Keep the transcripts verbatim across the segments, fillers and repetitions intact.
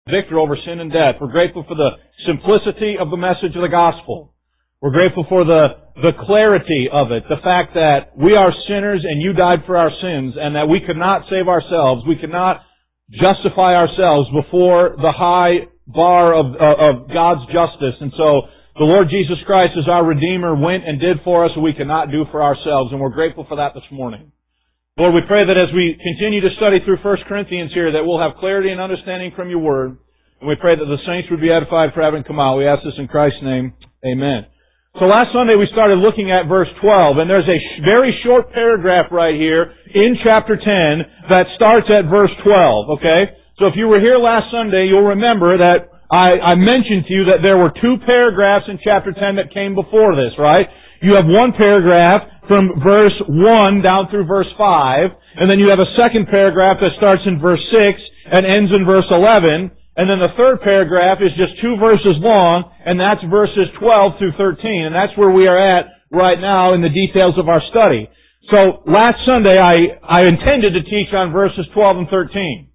victor over sin and death. We're grateful for the simplicity of the message of the gospel. We're grateful for the, the clarity of it, the fact that we are sinners and you died for our sins, and that we could not save ourselves, we could not justify ourselves before the high bar of, of God's justice. And so the Lord Jesus Christ as our Redeemer went and did for us what we cannot do for ourselves, and we're grateful for that this morning. Lord, we pray that as we continue to study through First Corinthians here, that we'll have clarity and understanding from your Word, and we pray that the saints would be edified for having come out. We ask this in Christ's name. Amen. So last Sunday we started looking at verse twelve, and there's a sh- very short paragraph right here in chapter ten that starts at verse twelve, okay? So if you were here last Sunday, you'll remember that I, I mentioned to you that there were two paragraphs in chapter ten that came before this, right? You have one paragraph from verse one down through verse five, and then you have a second paragraph that starts in verse six and ends in verse eleven, and then the third paragraph is just two verses long, and that's verses twelve through thirteen, and that's where we are at right now in the details of our study. So last Sunday I, I intended to teach on verses twelve and thirteen,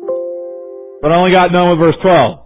but I only got done with verse twelve.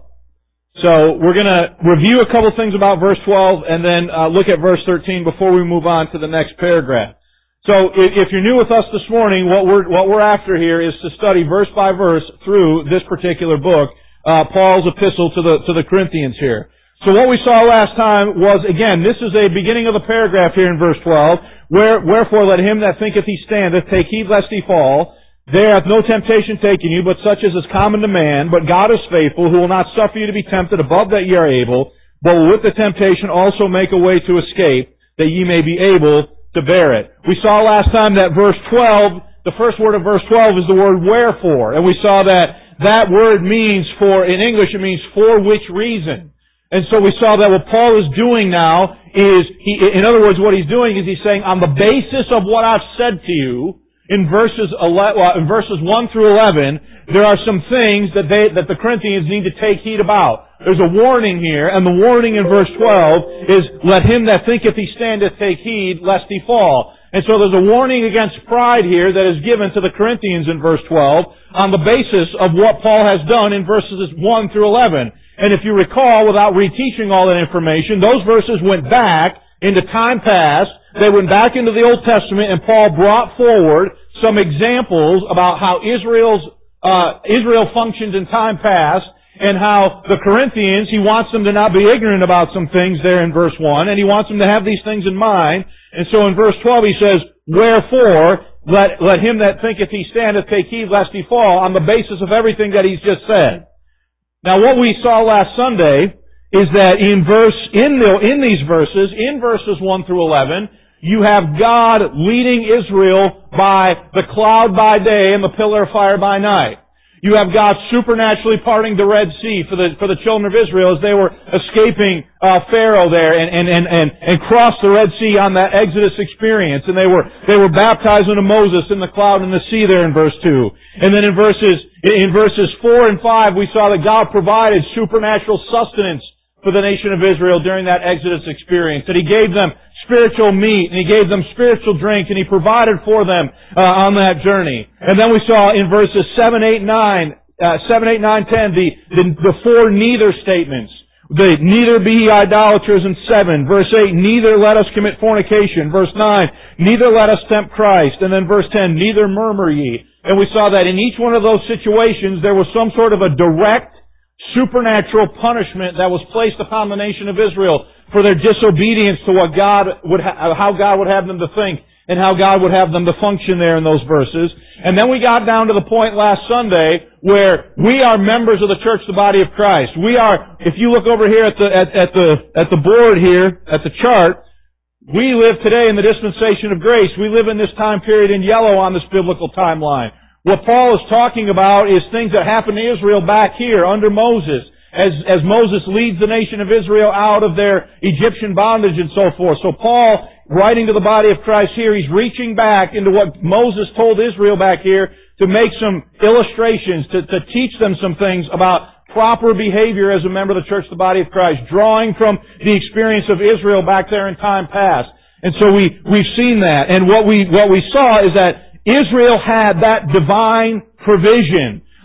So we're going to review a couple things about verse twelve and then uh, look at verse thirteen before we move on to the next paragraph. So if, if you're new with us this morning, what we're what we're after here is to study verse by verse through this particular book, uh, Paul's epistle to the to the Corinthians here. So what we saw last time was, again, this is a beginning of the paragraph here in verse twelve, where wherefore let him that thinketh he standeth take heed lest he fall. There hath no temptation taken you, but such as is common to man. But God is faithful, who will not suffer you to be tempted above that ye are able, but will with the temptation also make a way to escape, that ye may be able to bear it. We saw last time that verse twelve, the first word of verse twelve is the word wherefore. And we saw that that word means for, in English it means for which reason. And so we saw that what Paul is doing now is, he, in other words, what he's doing is he's saying, on the basis of what I've said to you, In verses eleven, well, in verses one through eleven, there are some things that they that the Corinthians need to take heed about. There's a warning here, and the warning in verse twelve is, "Let him that thinketh he standeth take heed, lest he fall." And so there's a warning against pride here that is given to the Corinthians in verse twelve on the basis of what Paul has done in verses one through eleven. And if you recall, without reteaching all that information, those verses went back into time past. They went back into the Old Testament, and Paul brought forward some examples about how Israel's uh, Israel functioned in time past, and how the Corinthians, he wants them to not be ignorant about some things there in verse one, and he wants them to have these things in mind. And so in verse twelve he says, "Wherefore, let, let him that thinketh he standeth take heed lest he fall," on the basis of everything that he's just said. Now what we saw last Sunday is that in verse, in the, in these verses, in verses one through eleven, you have God leading Israel by the cloud by day and the pillar of fire by night. You have God supernaturally parting the Red Sea for the for the children of Israel as they were escaping uh, Pharaoh there and and and and and crossed the Red Sea on that Exodus experience, and they were they were baptized into Moses in the cloud and the sea there in verse two. And then in verses in verses four and five we saw that God provided supernatural sustenance for the nation of Israel during that Exodus experience, that He gave them spiritual meat, and He gave them spiritual drink, and He provided for them uh, on that journey. And then we saw in verses seven, eight, nine, uh, seven, eight, nine, ten, the, the, the four neither statements. The neither be ye idolaters in seven. Verse eight, neither let us commit fornication. Verse nine, neither let us tempt Christ. And then verse ten, neither murmur ye. And we saw that in each one of those situations there was some sort of a direct supernatural punishment that was placed upon the nation of Israel for their disobedience to what God would ha- how God would have them to think and how God would have them to function there in those verses. And then we got down to the point last Sunday where we are members of the church, the body of Christ. We are, if you look over here at the at, at the at the board here, at the chart, we live today in the dispensation of grace. We live in this time period in yellow on this biblical timeline. What Paul is talking about is things that happened to Israel back here under Moses, as, as Moses leads the nation of Israel out of their Egyptian bondage and so forth. So Paul, writing to the body of Christ here, he's reaching back into what Moses told Israel back here to make some illustrations, to, to teach them some things about proper behavior as a member of the church, the body of Christ, drawing from the experience of Israel back there in time past. And so we, we've seen that. And what we, what we saw is that Israel had that divine provision.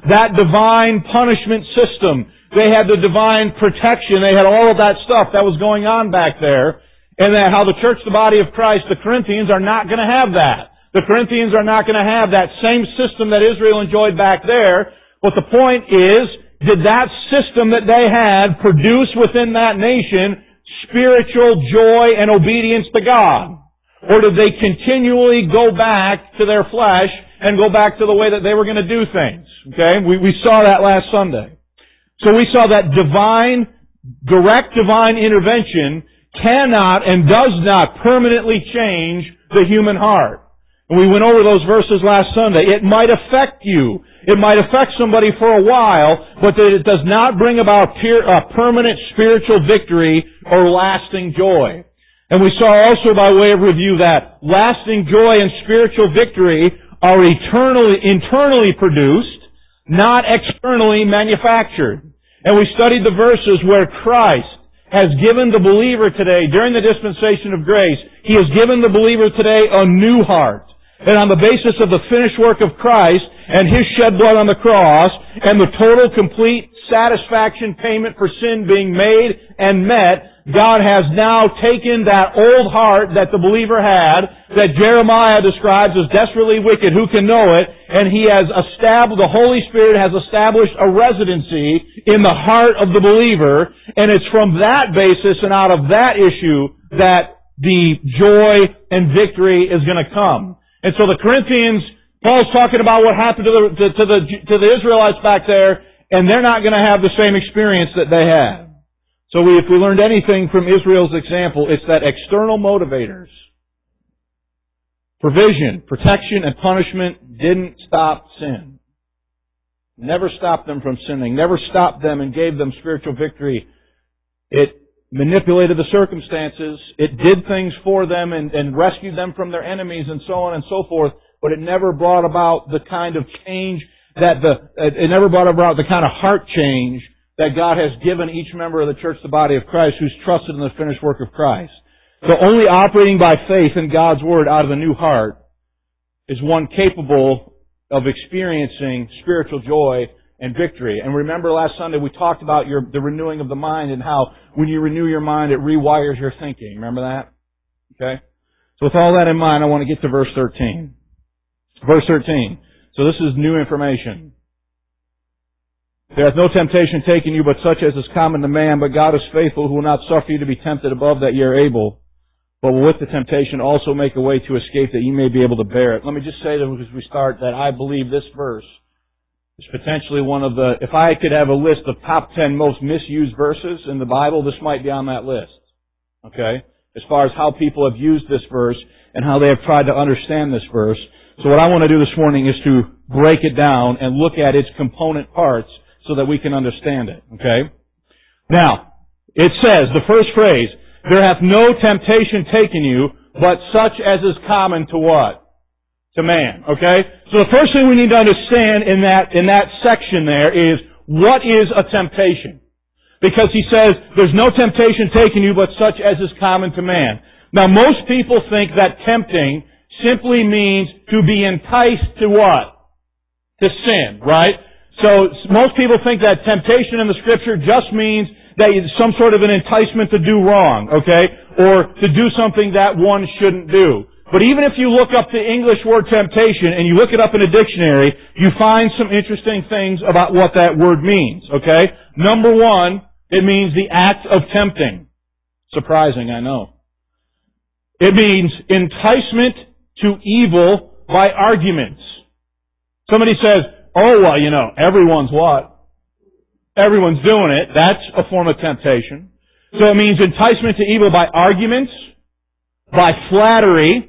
that divine punishment system. They had the divine protection. They had all of that stuff that was going on back there. And that how the church, the body of Christ, the Corinthians are not going to have that. The Corinthians are not going to have that same system that Israel enjoyed back there. But the point is, did that system that they had produce within that nation spiritual joy and obedience to God? Or did they continually go back to their flesh and go back to the way that they were going to do things? Okay? We, we saw that last Sunday. So we saw that divine, direct divine intervention cannot and does not permanently change the human heart. And we went over those verses last Sunday. It might affect you. It might affect somebody for a while, but that it does not bring about a permanent spiritual victory or lasting joy. And we saw also by way of review that lasting joy and spiritual victory are eternally, internally produced, not externally manufactured. And we studied the verses where Christ has given the believer today, during the dispensation of grace, He has given the believer today a new heart. And on the basis of the finished work of Christ and His shed blood on the cross and the total, complete satisfaction payment for sin being made and met, God has now taken that old heart that the believer had, that Jeremiah describes as desperately wicked, who can know it, and He has established, the Holy Spirit has established a residency in the heart of the believer, and it's from that basis and out of that issue that the joy and victory is going to come. And so the Corinthians, Paul's talking about what happened to the, to, to the, to the Israelites back there, and they're not going to have the same experience that they had. So we, if we learned anything from Israel's example, it's that external motivators, provision, protection, and punishment didn't stop sin. Never stopped them from sinning. Never stopped them and gave them spiritual victory. It manipulated the circumstances. It did things for them and, and rescued them from their enemies and so on and so forth. But it never brought about the kind of change that the, it never brought about the kind of heart change that God has given each member of the church, the body of Christ, who's trusted in the finished work of Christ. So only operating by faith in God's Word out of the new heart is one capable of experiencing spiritual joy and victory. And remember last Sunday we talked about your, the renewing of the mind and how when you renew your mind it rewires your thinking. Remember that? Okay? So with all that in mind, I want to get to verse thirteen. Verse thirteen. So this is new information. There hath no temptation taken you but such as is common to man, but God is faithful, who will not suffer you to be tempted above that ye are able, but will with the temptation also make a way to escape that ye may be able to bear it. Let me just say that as we start that I believe this verse is potentially one of the, if I could have a list of top ten most misused verses in the Bible, this might be on that list. Okay? As far as how people have used this verse and how they have tried to understand this verse. So what I want to do this morning is to break it down and look at its component parts so that we can understand it. Okay? Now, it says, the first phrase, there hath no temptation taken you, but such as is common to what? To man. Okay? So the first thing we need to understand in that, in that section there is, what is a temptation? Because he says, there's no temptation taken you, but such as is common to man. Now most people think that tempting simply means to be enticed to what? To sin, right? So most people think that temptation in the Scripture just means that it's some sort of an enticement to do wrong, okay? Or to do something that one shouldn't do. But even if you look up the English word temptation and you look it up in a dictionary, you find some interesting things about what that word means, okay? Number one, it means the act of tempting. Surprising, I know. It means enticement to evil by arguments. Somebody says, oh, well, you know, everyone's what? Everyone's doing it. That's a form of temptation. So it means enticement to evil by arguments, by flattery,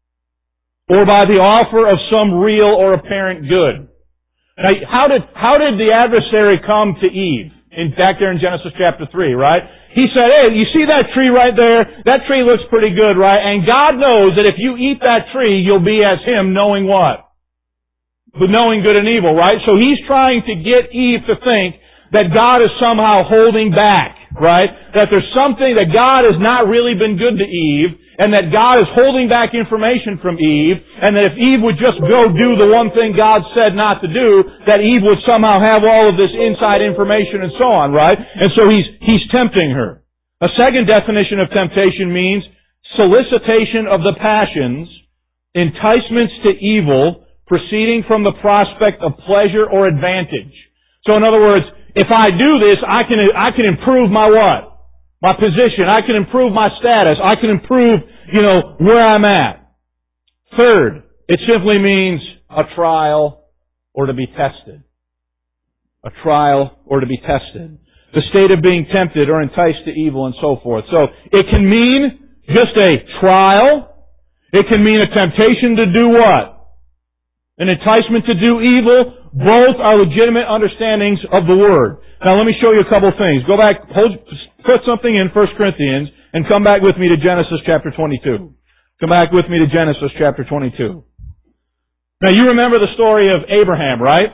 or by the offer of some real or apparent good. Now, how did, how did the adversary come to Eve? In, back there in Genesis chapter three, right? He said, hey, you see that tree right there? That tree looks pretty good, right? And God knows that if you eat that tree, you'll be as Him, knowing what? But knowing good and evil, right? So He's trying to get Eve to think that God is somehow holding back, right? That there's something, that God has not really been good to Eve, and that God is holding back information from Eve, and that if Eve would just go do the one thing God said not to do, that Eve would somehow have all of this inside information and so on, right? And so he's, he's tempting her. A second definition of temptation means solicitation of the passions, enticements to evil, proceeding from the prospect of pleasure or advantage. So in other words, if I do this, I can, I can improve my what? My position. I can improve my status. I can improve, you know, where I'm at. Third, it simply means a trial or to be tested. A trial or to be tested. The state of being tempted or enticed to evil and so forth. So it can mean just a trial. It can mean a temptation to do what? An enticement to do evil. Both are legitimate understandings of the Word. Now let me show you a couple things. Go back, hold, put something in First Corinthians and come back with me to Genesis chapter twenty-two. Come back with me to Genesis chapter twenty-two. Now you remember the story of Abraham, right?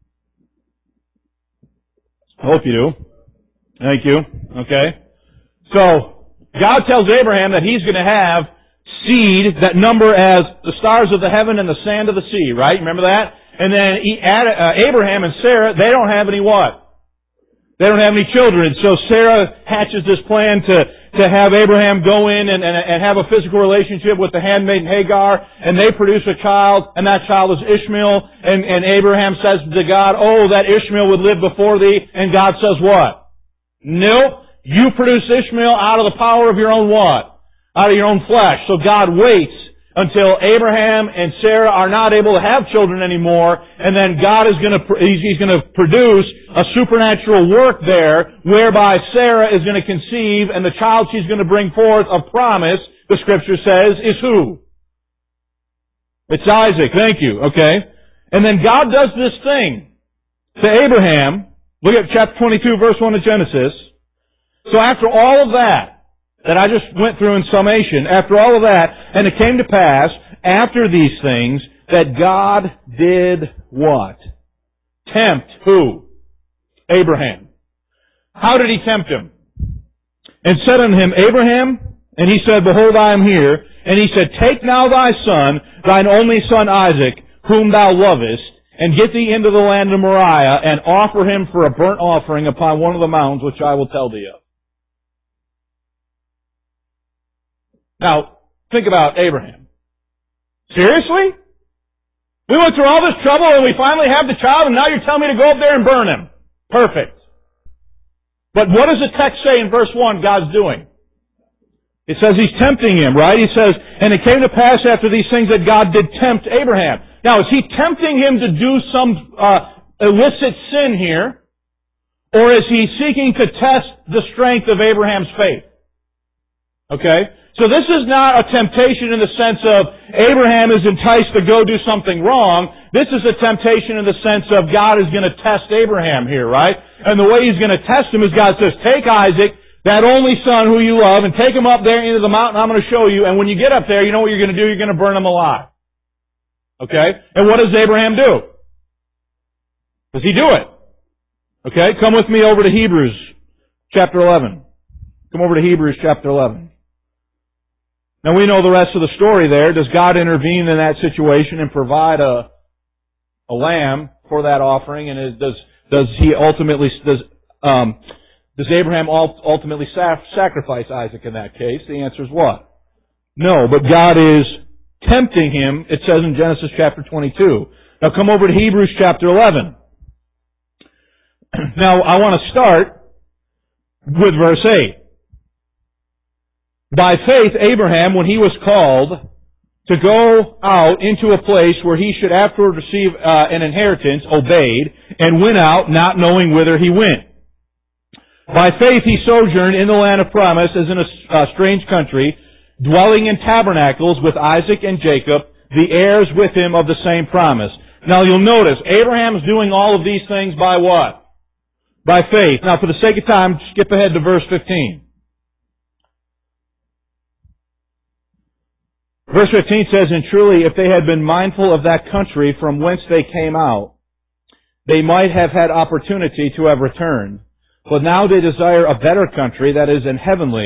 I hope you do. Thank you. Okay. So, God tells Abraham that He's going to have seed that number as the stars of the heaven and the sand of the sea, right? Remember that? And then he added, uh, Abraham and Sarah, they don't have any what? They don't have any children. So Sarah hatches this plan to, to have Abraham go in and, and, and have a physical relationship with the handmaiden Hagar, and they produce a child, and that child is Ishmael, and, and Abraham says to God, oh, that Ishmael would live before thee, and God says what? Nope. You produce Ishmael out of the power of your own what? Out of your own flesh. So God waits until Abraham and Sarah are not able to have children anymore, and then God is going to, He's going to produce a supernatural work there, whereby Sarah is going to conceive, and the child she's going to bring forth of promise, the Scripture says, is who? It's Isaac. Thank you. Okay. And then God does this thing to Abraham. Look at chapter twenty-two, verse one of Genesis. So after all of that, that I just went through in summation, after all of that, and it came to pass, after these things, that God did what? Tempt who? Abraham. How did He tempt him? And said unto him, Abraham, and he said, behold, I am here. And He said, take now thy son, thine only son Isaac, whom thou lovest, and get thee into the land of Moriah, and offer him for a burnt offering upon one of the mountains which I will tell thee of. Now, think about Abraham. Seriously? We went through all this trouble and we finally have the child, and now you're telling me to go up there and burn him. Perfect. But what does the text say in verse one God's doing? It says He's tempting him, right? He says, and it came to pass after these things that God did tempt Abraham. Now, is He tempting him to do some uh, illicit sin here? Or is He seeking to test the strength of Abraham's faith? Okay? So this is not a temptation in the sense of Abraham is enticed to go do something wrong. This is a temptation in the sense of God is going to test Abraham here, right? And the way He's going to test him is God says, take Isaac, that only son who you love, and take him up there into the mountain I'm going to show you. And when you get up there, you know what you're going to do? You're going to burn him alive. Okay? And what does Abraham do? Does he do it? Okay? Come with me over to Hebrews chapter eleven. Come over to Hebrews chapter eleven. Now we know the rest of the story there. Does God intervene in that situation and provide a a lamb for that offering? And is, does does He ultimately does um, does Abraham ultimately sacrifice Isaac in that case? The answer is what? No, but God is tempting him. It says in Genesis chapter twenty-two. Now come over to Hebrews chapter eleven. Now I want to start with verse eight. By faith, Abraham, when he was called to go out into a place where he should afterward receive uh, an inheritance, obeyed, and went out, not knowing whither he went. By faith, he sojourned in the land of promise, as in a uh, strange country, dwelling in tabernacles with Isaac and Jacob, the heirs with him of the same promise. Now you'll notice, Abraham's doing all of these things by what? By faith. Now for the sake of time, skip ahead to verse fifteen. Verse fifteen says, and truly, if they had been mindful of that country from whence they came out, they might have had opportunity to have returned. But now they desire a better country, that is, an heavenly,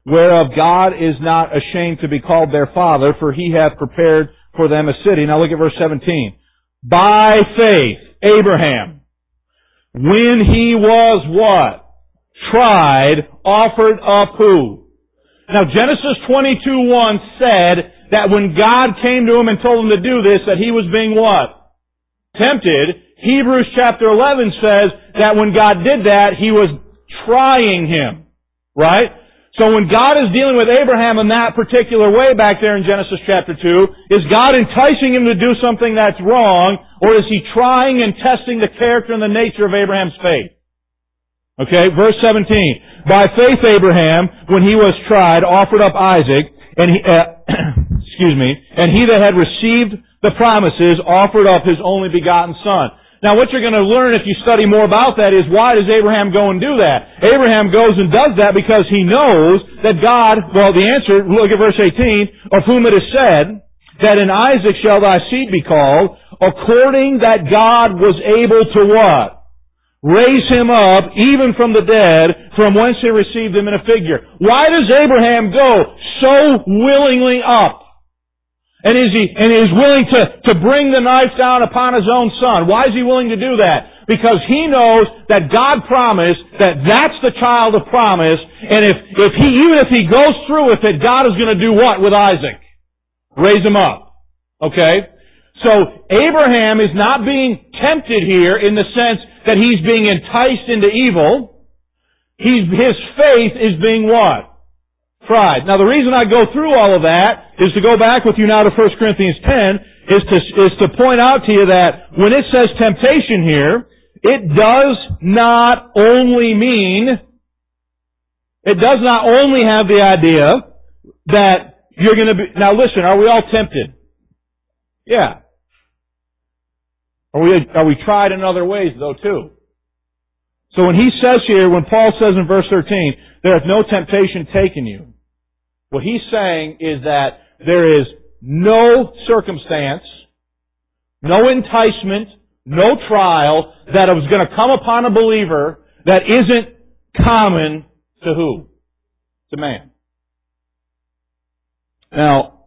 whereof God is not ashamed to be called their Father, for He hath prepared for them a city. Now look at verse seventeen. By faith, Abraham, when he was what? Tried, offered up who? Now Genesis twenty-two one said that when God came to him and told him to do this, that he was being what? Tempted. Hebrews chapter eleven says that when God did that, He was trying him. Right? So when God is dealing with Abraham in that particular way back there in Genesis chapter two, is God enticing him to do something that's wrong, or is He trying and testing the character and the nature of Abraham's faith? Okay, verse seventeen. By faith Abraham, when he was tried, offered up Isaac, and he, uh, excuse me, and he that had received the promises offered up his only begotten son. Now what you're going to learn if you study more about that is, why does Abraham go and do that? Abraham goes and does that because he knows that God, well the answer, look at verse eighteen, of whom it is said, that in Isaac shall thy seed be called, according that God was able to what? Raise him up, even from the dead, from whence he received him in a figure. Why does Abraham go so willingly up? And is he, and is willing to, to bring the knife down upon his own son? Why is he willing to do that? Because he knows that God promised that that's the child of promise, and if, if he, even if he goes through with it, God is going to do what with Isaac? Raise him up. Okay? So, Abraham is not being tempted here in the sense that he's being enticed into evil. He's, his faith is being what? Tried. Now the reason I go through all of that is to go back with you now to First Corinthians ten, is to, is to point out to you that when it says temptation here, it does not only mean, it does not only have the idea that you're going to be, now listen, are we all tempted? Yeah. Are we, are we tried in other ways though too? So when he says here, when Paul says in verse thirteen, there hath no temptation taken you, what he's saying is that there is no circumstance, no enticement, no trial that is going to come upon a believer that isn't common to who? To man. Now,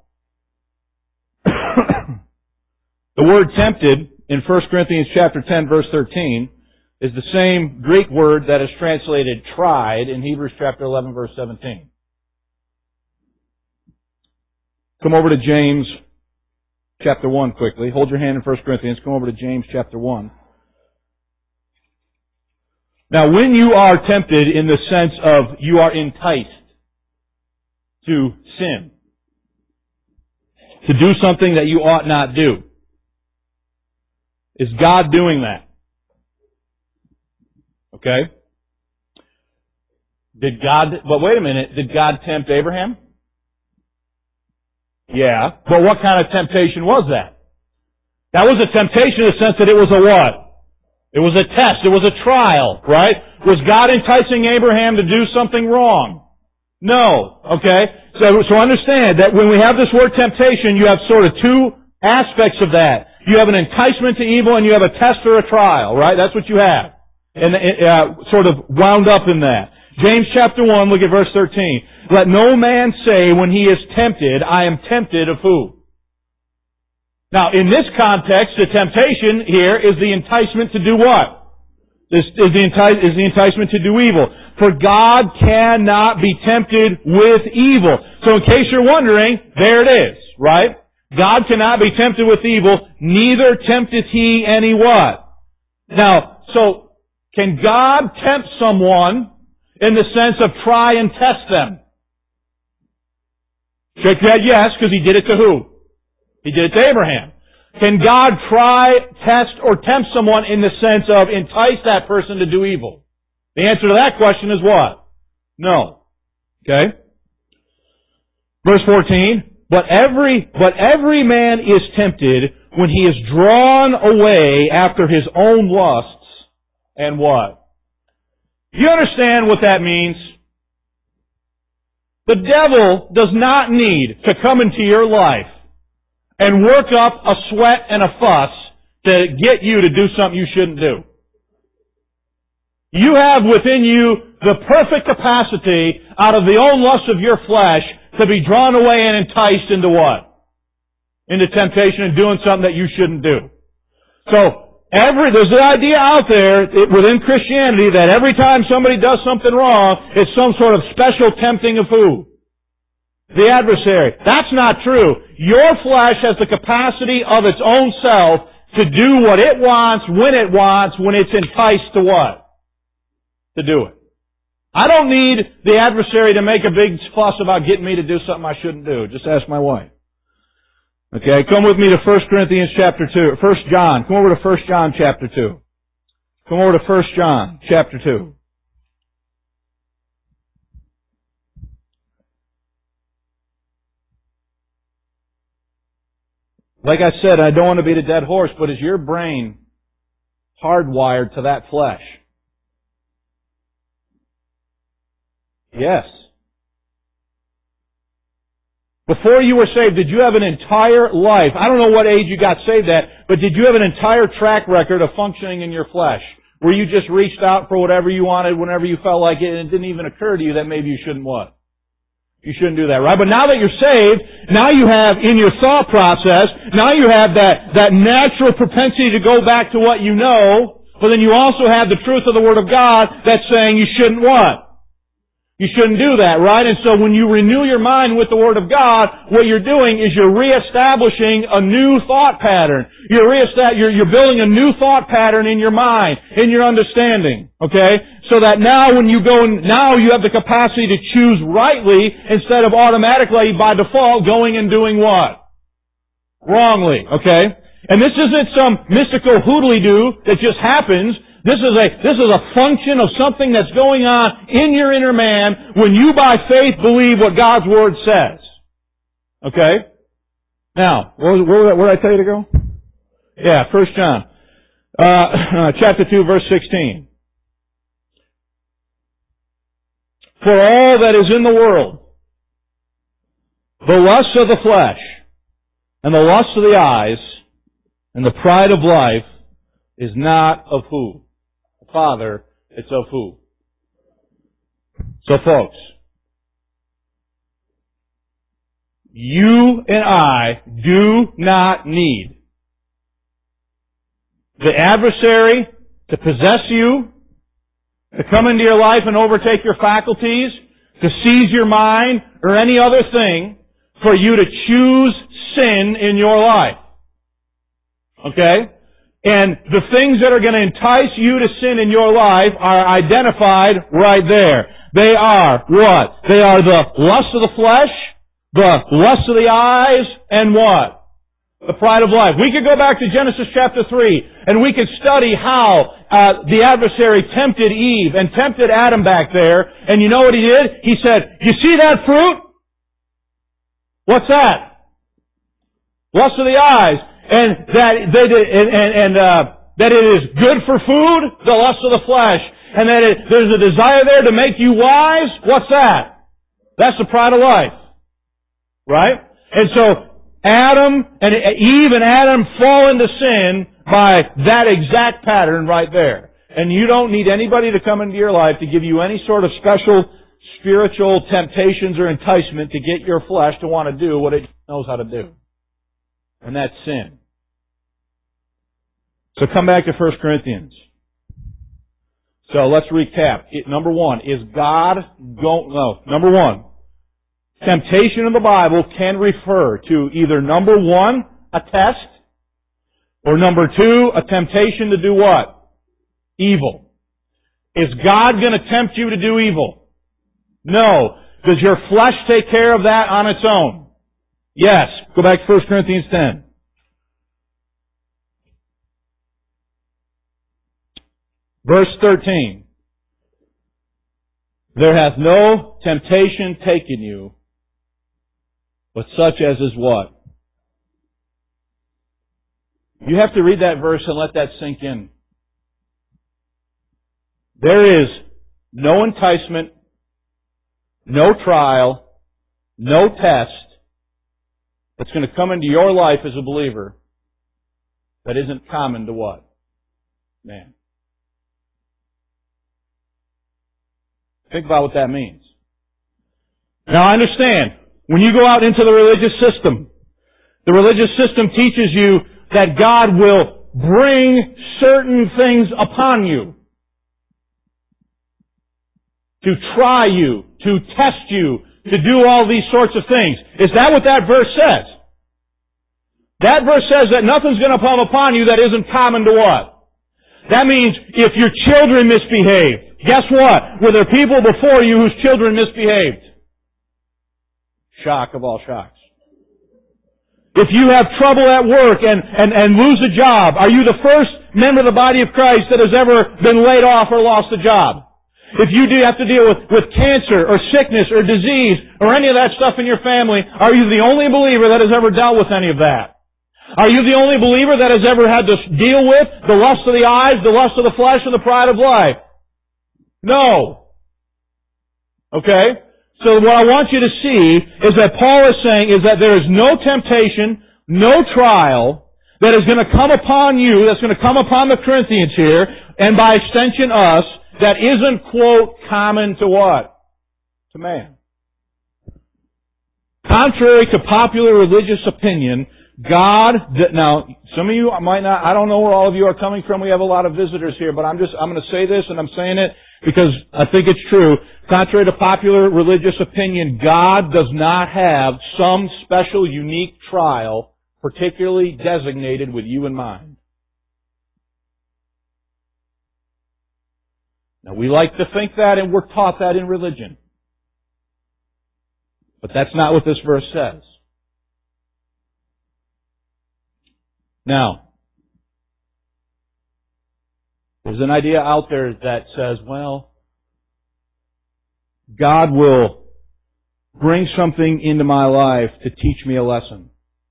the word tempted in First Corinthians chapter ten verse thirteen is the same Greek word that is translated tried in Hebrews chapter eleven verse seventeen. Come over to James chapter one quickly. Hold your hand in First Corinthians. Come over to James chapter one. Now when you are tempted in the sense of you are enticed to sin, to do something that you ought not do, is God doing that? Okay? Did God, but wait a minute, did God tempt Abraham? Yeah. But what kind of temptation was that? That was a temptation in the sense that it was a what? It was a test. It was a trial, right? Was God enticing Abraham to do something wrong? No. Okay? So, so understand that when we have this word temptation, you have sort of two aspects of that. You have an enticement to evil and you have a test or a trial, right? That's what you have. And uh, sort of wound up in that. James chapter one, look at verse thirteen. Let no man say when he is tempted, I am tempted of who? Now, in this context, the temptation here is the enticement to do what? This is the, enti- is the enticement to do evil. For God cannot be tempted with evil. So in case you're wondering, there it is, right? God cannot be tempted with evil, neither tempteth he any what? Now, so, can God tempt someone in the sense of try and test them? Shake your head yes, because he did it to who? He did it to Abraham. Can God try, test, or tempt someone in the sense of entice that person to do evil? The answer to that question is what? No. Okay? Verse fourteen, But every, but every man is tempted when he is drawn away after his own lusts, and what? You understand what that means? The devil does not need to come into your life and work up a sweat and a fuss to get you to do something you shouldn't do. You have within you the perfect capacity out of the own lust of your flesh to be drawn away and enticed into what? Into temptation and doing something that you shouldn't do. So, every, there's an idea out there within Christianity that every time somebody does something wrong, it's some sort of special tempting of who? The adversary. That's not true. Your flesh has the capacity of its own self to do what it wants, when it wants, when it's enticed to what? To do it. I don't need the adversary to make a big fuss about getting me to do something I shouldn't do. Just ask my wife. Okay, come with me to First Corinthians chapter two. First John. Come over to First John chapter two. Come over to First John chapter two. Like I said, I don't want to beat a dead horse, but is your brain hardwired to that flesh? Yes. Before you were saved, did you have an entire life? I don't know what age you got saved at, but did you have an entire track record of functioning in your flesh? Where you just reached out for whatever you wanted, whenever you felt like it, and it didn't even occur to you that maybe you shouldn't what? You shouldn't do that, right? But now that you're saved, now you have in your thought process, now you have that, that natural propensity to go back to what you know, but then you also have the truth of the Word of God that's saying you shouldn't what? You shouldn't do that, right? And so when you renew your mind with the Word of God, what you're doing is you're reestablishing a new thought pattern. You're, reesta- you're, you're building a new thought pattern in your mind, in your understanding, okay? So that now when you go and now you have the capacity to choose rightly instead of automatically by default going and doing what? Wrongly, okay? And this isn't some mystical hoodly-doo that just happens. This is a, this is a function of something that's going on in your inner man when you by faith believe what God's Word says. Okay? Now, where, where, where did I tell you to go? Yeah, First John. Uh, chapter two, verse sixteen. For all that is in the world, the lust of the flesh, and the lust of the eyes, and the pride of life, is not of who? Father, it's of who? So folks, you and I do not need the adversary to possess you, to come into your life and overtake your faculties, to seize your mind, or any other thing for you to choose sin in your life. Okay? And the things that are going to entice you to sin in your life are identified right there. They are what? They are the lust of the flesh, the lust of the eyes, and what? The pride of life. We could go back to Genesis chapter three, and we could study how uh, the adversary tempted Eve and tempted Adam back there. And you know what he did? He said, "You see that fruit? What's that? Lust of the eyes." And that they did, and, and, and uh, that it is good for food, the lust of the flesh, and that it, there's a desire there to make you wise. What's that? That's the pride of life, right? And so Adam and Eve and Adam fall into sin by that exact pattern right there. And you don't need anybody to come into your life to give you any sort of special spiritual temptations or enticement to get your flesh to want to do what it knows how to do. And that's sin. So come back to First Corinthians. So let's recap. It, number one, is God go, no, number one, temptation in the Bible can refer to either number one, a test, or number two, a temptation to do what? Evil. Is God going to tempt you to do evil? No. Does your flesh take care of that on its own? Yes. Go back to First Corinthians ten. Verse thirteen. There hath no temptation taken you, but such as is what? You have to read that verse and let that sink in. There is no enticement, no trial, no test that's going to come into your life as a believer that isn't common to what? Man. Think about what that means. Now I understand, when you go out into the religious system, the religious system teaches you that God will bring certain things upon you. To try you, to test you, to do all these sorts of things. Is that what that verse says? That verse says that nothing's going to come upon you that isn't common to what? That means if your children misbehave, guess what? Were there people before you whose children misbehaved? Shock of all shocks. If you have trouble at work and, and, and lose a job, are you the first member of the body of Christ that has ever been laid off or lost a job? If you do have to deal with, with cancer or sickness or disease or any of that stuff in your family, are you the only believer that has ever dealt with any of that? Are you the only believer that has ever had to deal with the lust of the eyes, the lust of the flesh, and the pride of life? No. Okay? So what I want you to see is that Paul is saying is that there is no temptation, no trial that is going to come upon you, that's going to come upon the Corinthians here, and by extension us, that isn't, quote, common to what? To man. Contrary to popular religious opinion, God, now, some of you might not, I don't know where all of you are coming from. We have a lot of visitors here, but I'm just, I'm going to say this, and I'm saying it because I think it's true. Contrary to popular religious opinion, God does not have some special, unique trial particularly designated with you in mind. Now, we like to think that, and we're taught that in religion. But that's not what this verse says. Now, there's an idea out there that says, well, God will bring something into my life to teach me a lesson.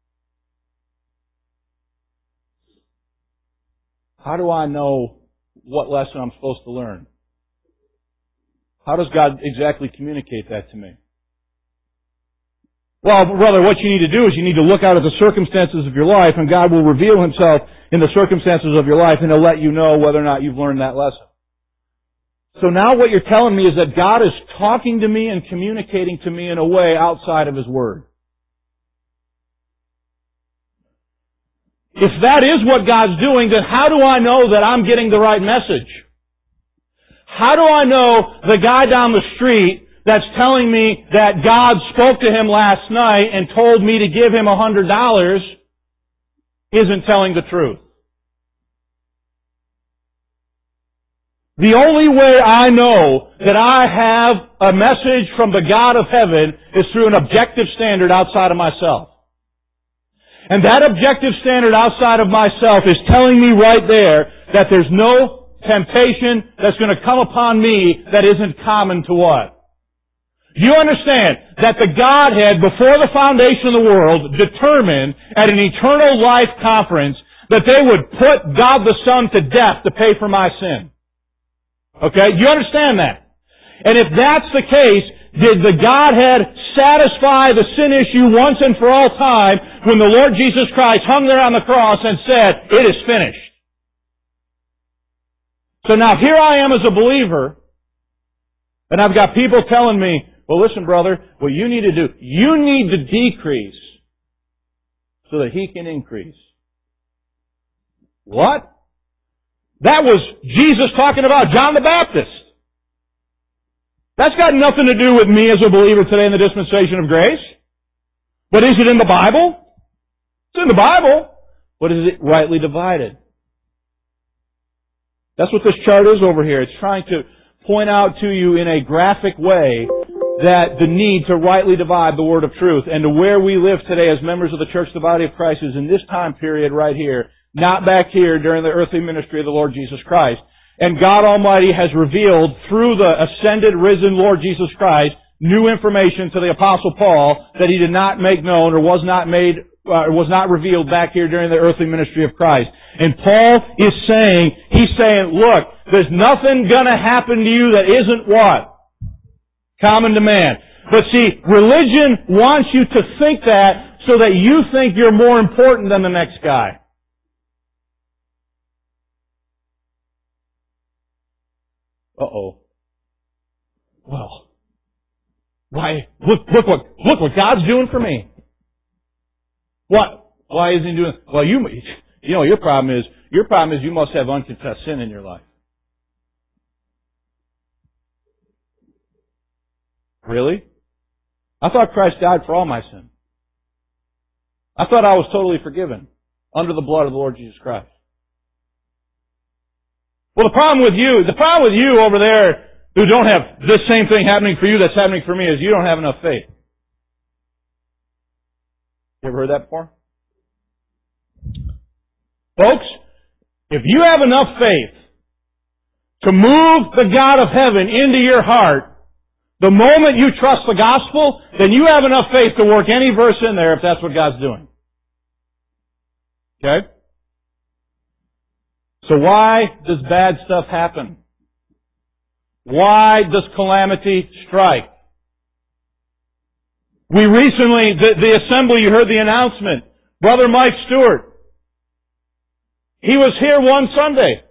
How do I know what lesson I'm supposed to learn? How does God exactly communicate that to me? Well, brother, what you need to do is you need to look out at the circumstances of your life, and God will reveal Himself in the circumstances of your life, and He'll let you know whether or not you've learned that lesson. So now what you're telling me is that God is talking to me and communicating to me in a way outside of His Word. If that is what God's doing, then how do I know that I'm getting the right message? How do I know the guy down the street that's telling me that God spoke to him last night and told me to give him a hundred dollars isn't telling the truth? The only way I know that I have a message from the God of heaven is through an objective standard outside of myself. And that objective standard outside of myself is telling me right there that there's no temptation that's going to come upon me that isn't common to what? You understand that the Godhead, before the foundation of the world, determined at an eternal life conference that they would put God the Son to death to pay for my sin. Okay? You understand that? And if that's the case, did the Godhead satisfy the sin issue once and for all time when the Lord Jesus Christ hung there on the cross and said, "It is finished"? So now here I am as a believer, and I've got people telling me, well, listen, brother, what you need to do, you need to decrease so that He can increase. What? That was Jesus talking about John the Baptist. That's got nothing to do with me as a believer today in the dispensation of grace. But is it in the Bible? It's in the Bible. But is it rightly divided? That's what this chart is over here. It's trying to point out to you in a graphic way that the need to rightly divide the word of truth, and to where we live today as members of the church, the body of Christ, is in this time period right here, not back here during the earthly ministry of the Lord Jesus Christ. And God Almighty has revealed through the ascended, risen Lord Jesus Christ new information to the Apostle Paul that he did not make known or was not made Uh, was not revealed back here during the earthly ministry of Christ. And Paul is saying, he's saying, look, there's nothing gonna happen to you that isn't what? Common to man. But see, religion wants you to think that so that you think you're more important than the next guy. Uh-oh. well, why, look, look what, look what God's doing for me. What? Why isn't He doing, well, you, you know, your problem is, your problem is you must have unconfessed sin in your life. Really? I thought Christ died for all my sin. I thought I was totally forgiven under the blood of the Lord Jesus Christ. Well, the problem with you, the problem with you over there who don't have this same thing happening for you that's happening for me is you don't have enough faith. You ever heard that before? Folks, if you have enough faith to move the God of heaven into your heart, the moment you trust the gospel, then you have enough faith to work any verse in there if that's what God's doing. Okay? So why does bad stuff happen? Why does calamity strike? We recently, the, the assembly, you heard the announcement. Brother Mike Stewart. He was here one Sunday.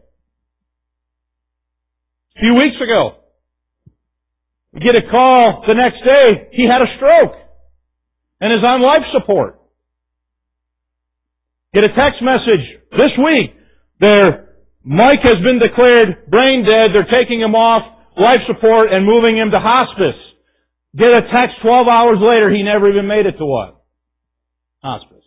A few weeks ago. We get a call the next day. He had a stroke. And is on life support. Get a text message this week. Their Mike has been declared brain dead. They're taking him off life support and moving him to hospice. Get a text twelve hours later. He never even made it to what? Hospice.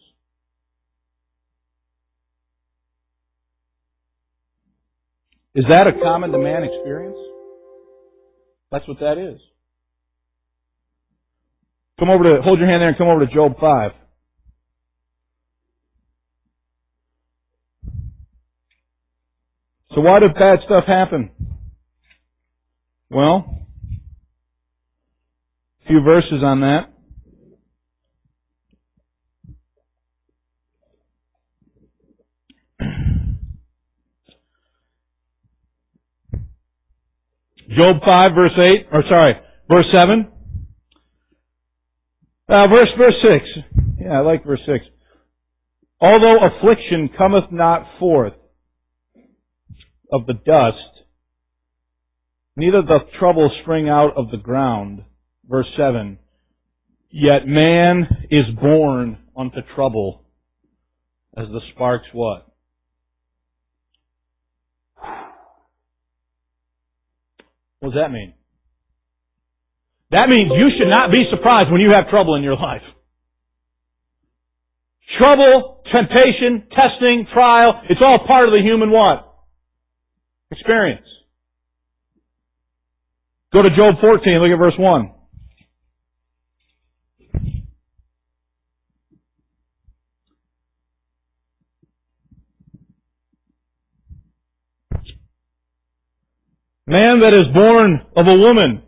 Is that a common to man experience? That's what that is. Come over to, hold your hand there and come over to Job five. So why does bad stuff happen? Well, a few verses on that. Job five verse eight, or sorry, verse seven. Uh, verse, verse six. Yeah, I like verse six. Although affliction cometh not forth of the dust, neither doth trouble spring out of the ground. Verse seven. Yet man is born unto trouble, as the sparks what? What does that mean? That means you should not be surprised when you have trouble in your life. Trouble, temptation, testing, trial, it's all part of the human what? Experience. Go to Job fourteen, look at verse one. Man that is born of a woman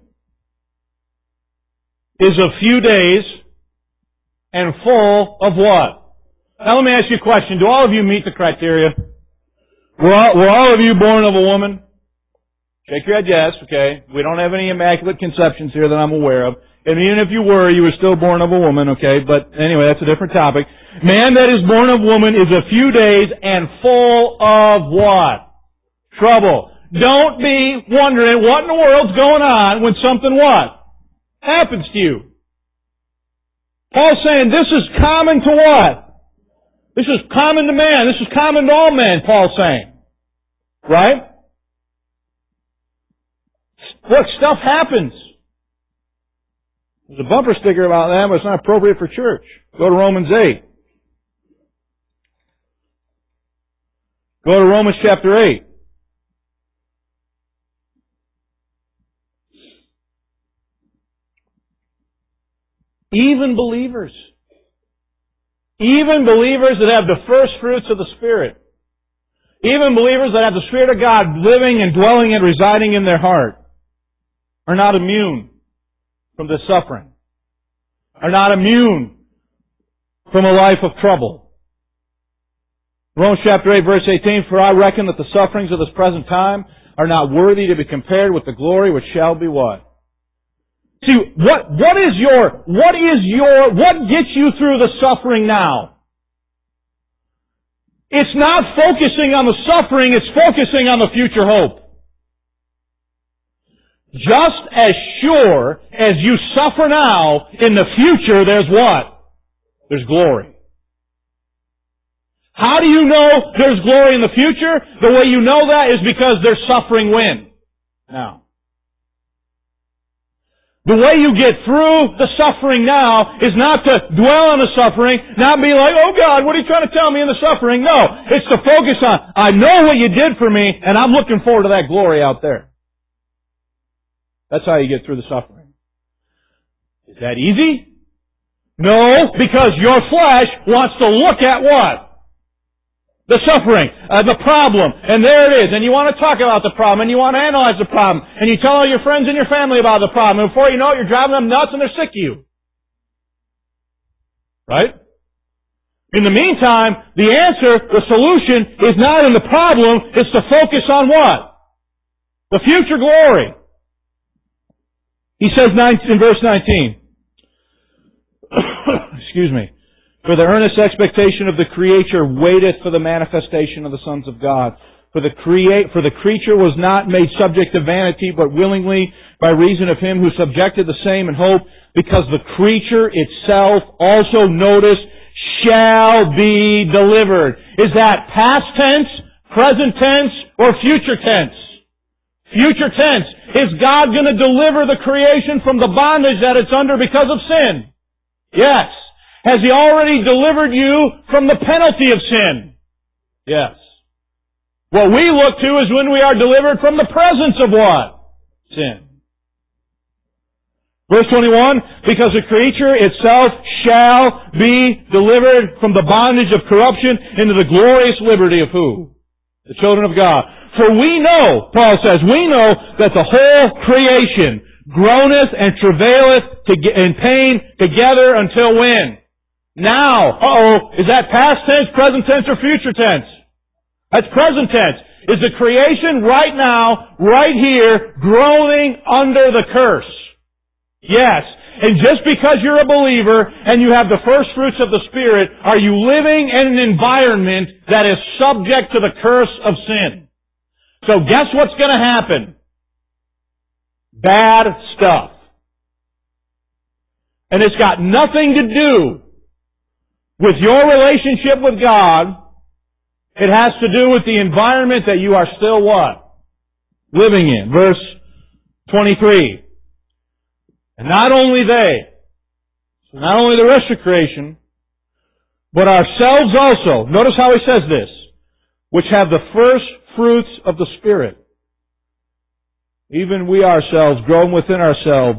is of few days and full of what? Now let me ask you a question. Do all of you meet the criteria? Were all, were all of you born of a woman? Shake your head yes, okay. We don't have any immaculate conceptions here that I'm aware of. And even if you were, you were still born of a woman, okay? But anyway, that's a different topic. Man that is born of woman is a few days and full of what? Trouble. Don't be wondering what in the world's going on when something what? Happens to you. Paul's saying this is common to what? This is common to man. This is common to all men, Paul's saying. Right? Look, stuff happens. There's a bumper sticker about that, but it's not appropriate for church. Go to Romans eight. Go to Romans chapter eight. Even believers, even believers that have the first fruits of the Spirit, even believers that have the Spirit of God living and dwelling and residing in their heart, are not immune from this suffering, are not immune from a life of trouble. Romans chapter eight verse eighteen, for I reckon that the sufferings of this present time are not worthy to be compared with the glory which shall be what? See, what, what is your, what is your, what gets you through the suffering now? It's not focusing on the suffering, it's focusing on the future hope. just as sure as you suffer now, in the future there's what? There's glory. How do you know there's glory in the future? The way you know that is because there's suffering when? Now. The way you get through the suffering now is not to dwell on the suffering, not be like, oh God, what are you trying to tell me in the suffering? No, it's to focus on, I know what you did for me, and I'm looking forward to that glory out there. That's how you get through the suffering. Is that easy? No, because your flesh wants to look at what? The suffering, uh, the problem, and there it is. And you want to talk about the problem, and you want to analyze the problem, and you tell all your friends and your family about the problem, and before you know it, you're driving them nuts and they're sick of you. Right? In the meantime, the answer, the solution, is not in the problem, it's to focus on what? The future glory. He says in verse nineteen, excuse me, for the earnest expectation of the creature waiteth for the manifestation of the sons of God. For the create, for the creature was not made subject to vanity, but willingly by reason of him who subjected the same in hope, because the creature itself also, notice, shall be delivered. Is that past tense, present tense, or future tense? Future tense. Is God going to deliver the creation from the bondage that it's under because of sin? Yes. Has He already delivered you from the penalty of sin? Yes. What we look to is when we are delivered from the presence of what? Sin. Verse twenty-one, because the creature itself shall be delivered from the bondage of corruption into the glorious liberty of who? The children of God. For we know, Paul says, we know that the whole creation groaneth and travaileth in pain together until when? Now. Uh-oh. Is that past tense, present tense, or future tense? That's present tense. Is the creation right now, right here, groaning under the curse? Yes. And just because you're a believer and you have the first fruits of the Spirit, are you living in an environment that is subject to the curse of sin? So guess what's going to happen? Bad stuff. And it's got nothing to do with your relationship with God. It has to do with the environment that you are still what? Living in. Verse twenty-three. And not only they, so not only the rest of creation, but ourselves also. Notice how he says this. Which have the first fruits of the Spirit. Even we ourselves, grown within ourselves,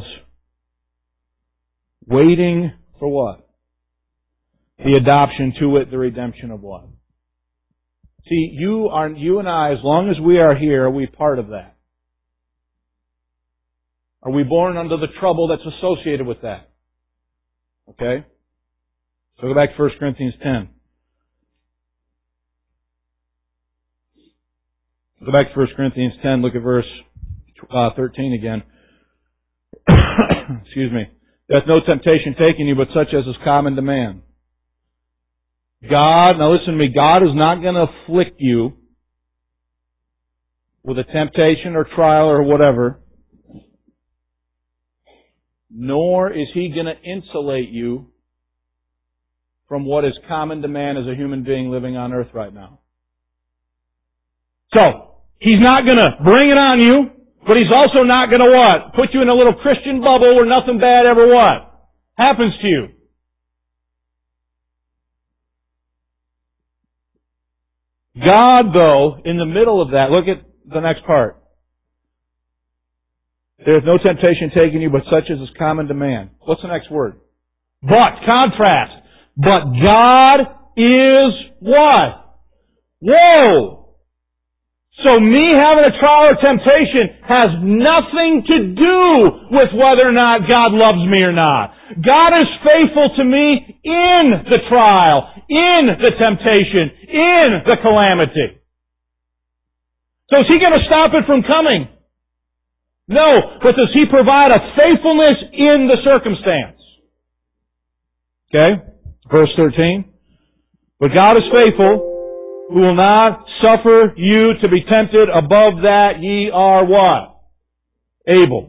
waiting for what? The adoption to it, the redemption of what? See, you are, you and I, as long as we are here, are we part of that? Are we born under the trouble that's associated with that? Okay? So go back to First Corinthians ten. Go back to First Corinthians ten, look at verse uh, thirteen again. Excuse me. There hath no temptation taken you, but such as is common to man. God, now listen to me, God is not going to afflict you with a temptation or trial or whatever, nor is He going to insulate you from what is common to man as a human being living on earth right now. So, He's not going to bring it on you, but He's also not going to what? Put you in a little Christian bubble where nothing bad ever what? Happens to you. God, though, in the middle of that, look at the next part. There is no temptation taken you, but such as is common to man. What's the next word? But, contrast. But God is what? Whoa! So me having a trial or temptation has nothing to do with whether or not God loves me or not. God is faithful to me in the trial, in the temptation, in the calamity. So is He going to stop it from coming? No, but does He provide a faithfulness in the circumstance? Okay, verse thirteen. But God is faithful, who will not suffer you to be tempted above that ye are what? able.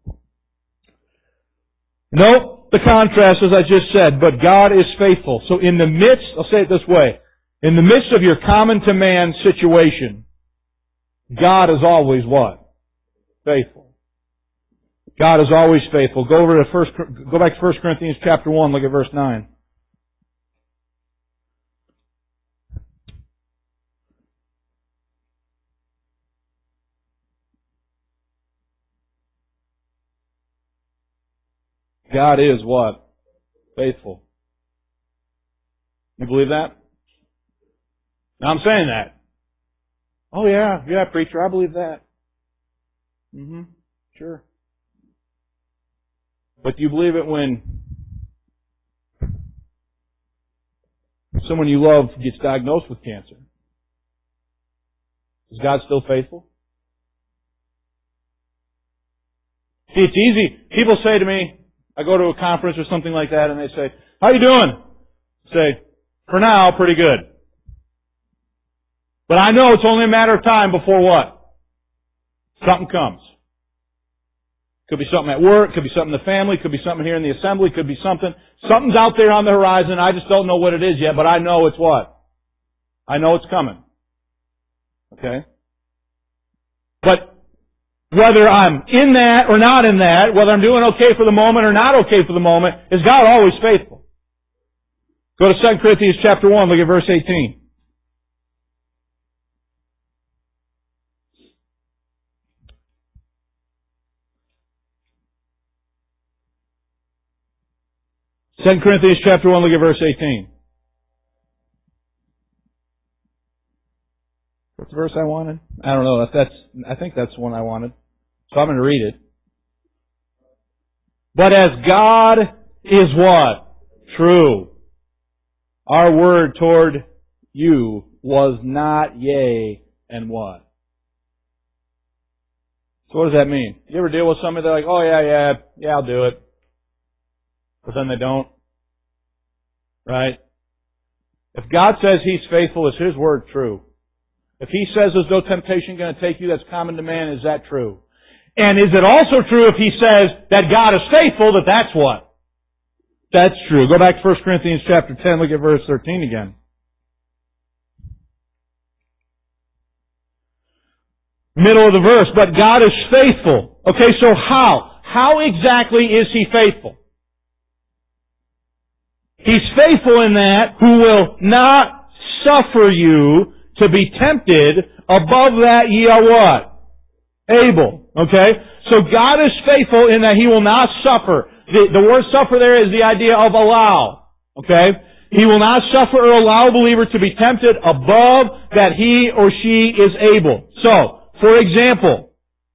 Note the contrast as I just said, but God is faithful. So in the midst, I'll say it this way, in the midst of your common to man situation, God is always what? Faithful. God is always faithful. Go over to first, go back to First Corinthians chapter one, look at verse nine. God is what? Faithful. You believe that? Now I'm saying that. Oh yeah, yeah, preacher, I believe that. Mm-hmm. Sure. But do you believe it when someone you love gets diagnosed with cancer? Is God still faithful? See, it's easy. People say to me, I go to a conference or something like that and they say, how you doing? I say, for now, pretty good. But I know it's only a matter of time before what? Something comes. Could be something at work, could be something in the family, could be something here in the assembly, could be something. Something's out there on the horizon, I just don't know what it is yet, but I know it's what? I know it's coming. Okay? But whether I'm in that or not in that, whether I'm doing okay for the moment or not okay for the moment, is God always faithful? Go to Second Corinthians chapter one, look at verse eighteen. Second Corinthians chapter one, look at verse eighteen. What's the verse I wanted? I don't know. If that's, I think that's the one I wanted. So I'm going to read it. But as God is what? True. Our word toward you was not yea and what? So what does that mean? You ever deal with somebody, they're like, oh yeah, yeah, yeah, I'll do it. But then they don't. Right? If God says He's faithful, is His word true? If He says there's no temptation going to take you that's common to man, is that true? And is it also true if He says that God is faithful, that that's what? That's true. Go back to First Corinthians chapter ten, look at verse thirteen again. Middle of the verse, but God is faithful. Okay, so how? How exactly is He faithful? He's faithful in that who will not suffer you to be tempted above that ye are what? Able. Okay? So God is faithful in that He will not suffer. The, the word suffer there is the idea of allow. Okay? He will not suffer or allow a believer to be tempted above that he or she is able. So, for example,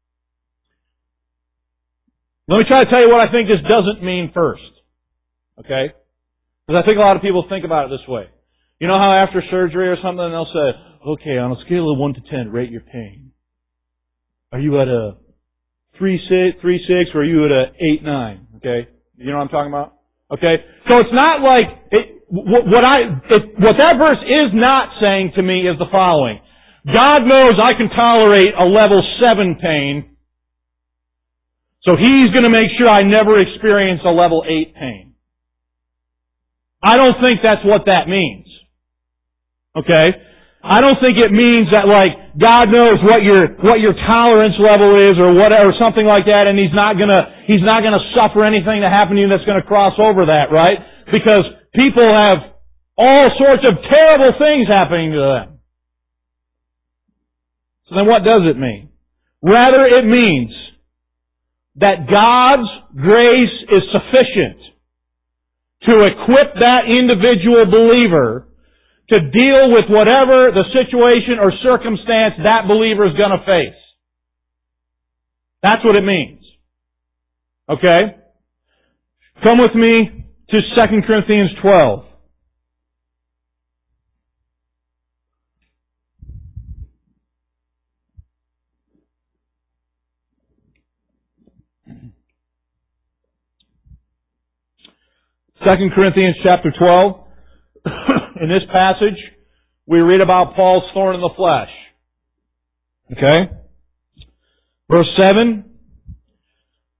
let me try to tell you what I think this doesn't mean first. Okay? Because I think a lot of people think about it this way. You know how after surgery or something they'll say, okay, on a scale of one to ten, rate your pain. Are you at a three six, three six, or are you at a eight nine? Okay, you know what I'm talking about? Okay, so it's not like it, what I it, what that verse is not saying to me is the following: God knows I can tolerate a level seven pain, so He's going to make sure I never experience a level eight pain. I don't think that's what that means. Okay? I don't think it means that like God knows what your what your tolerance level is or whatever, something like that, and He's not gonna He's not gonna suffer anything to happen to you that's gonna cross over that, right? Because people have all sorts of terrible things happening to them. So then what does it mean? Rather, it means that God's grace is sufficient to equip that individual believer to deal with whatever the situation or circumstance that believer is going to face. That's what it means. Okay? Come with me to Second Corinthians twelve. Second Corinthians chapter twelve. In this passage, we read about Paul's thorn in the flesh. Okay? Verse seven.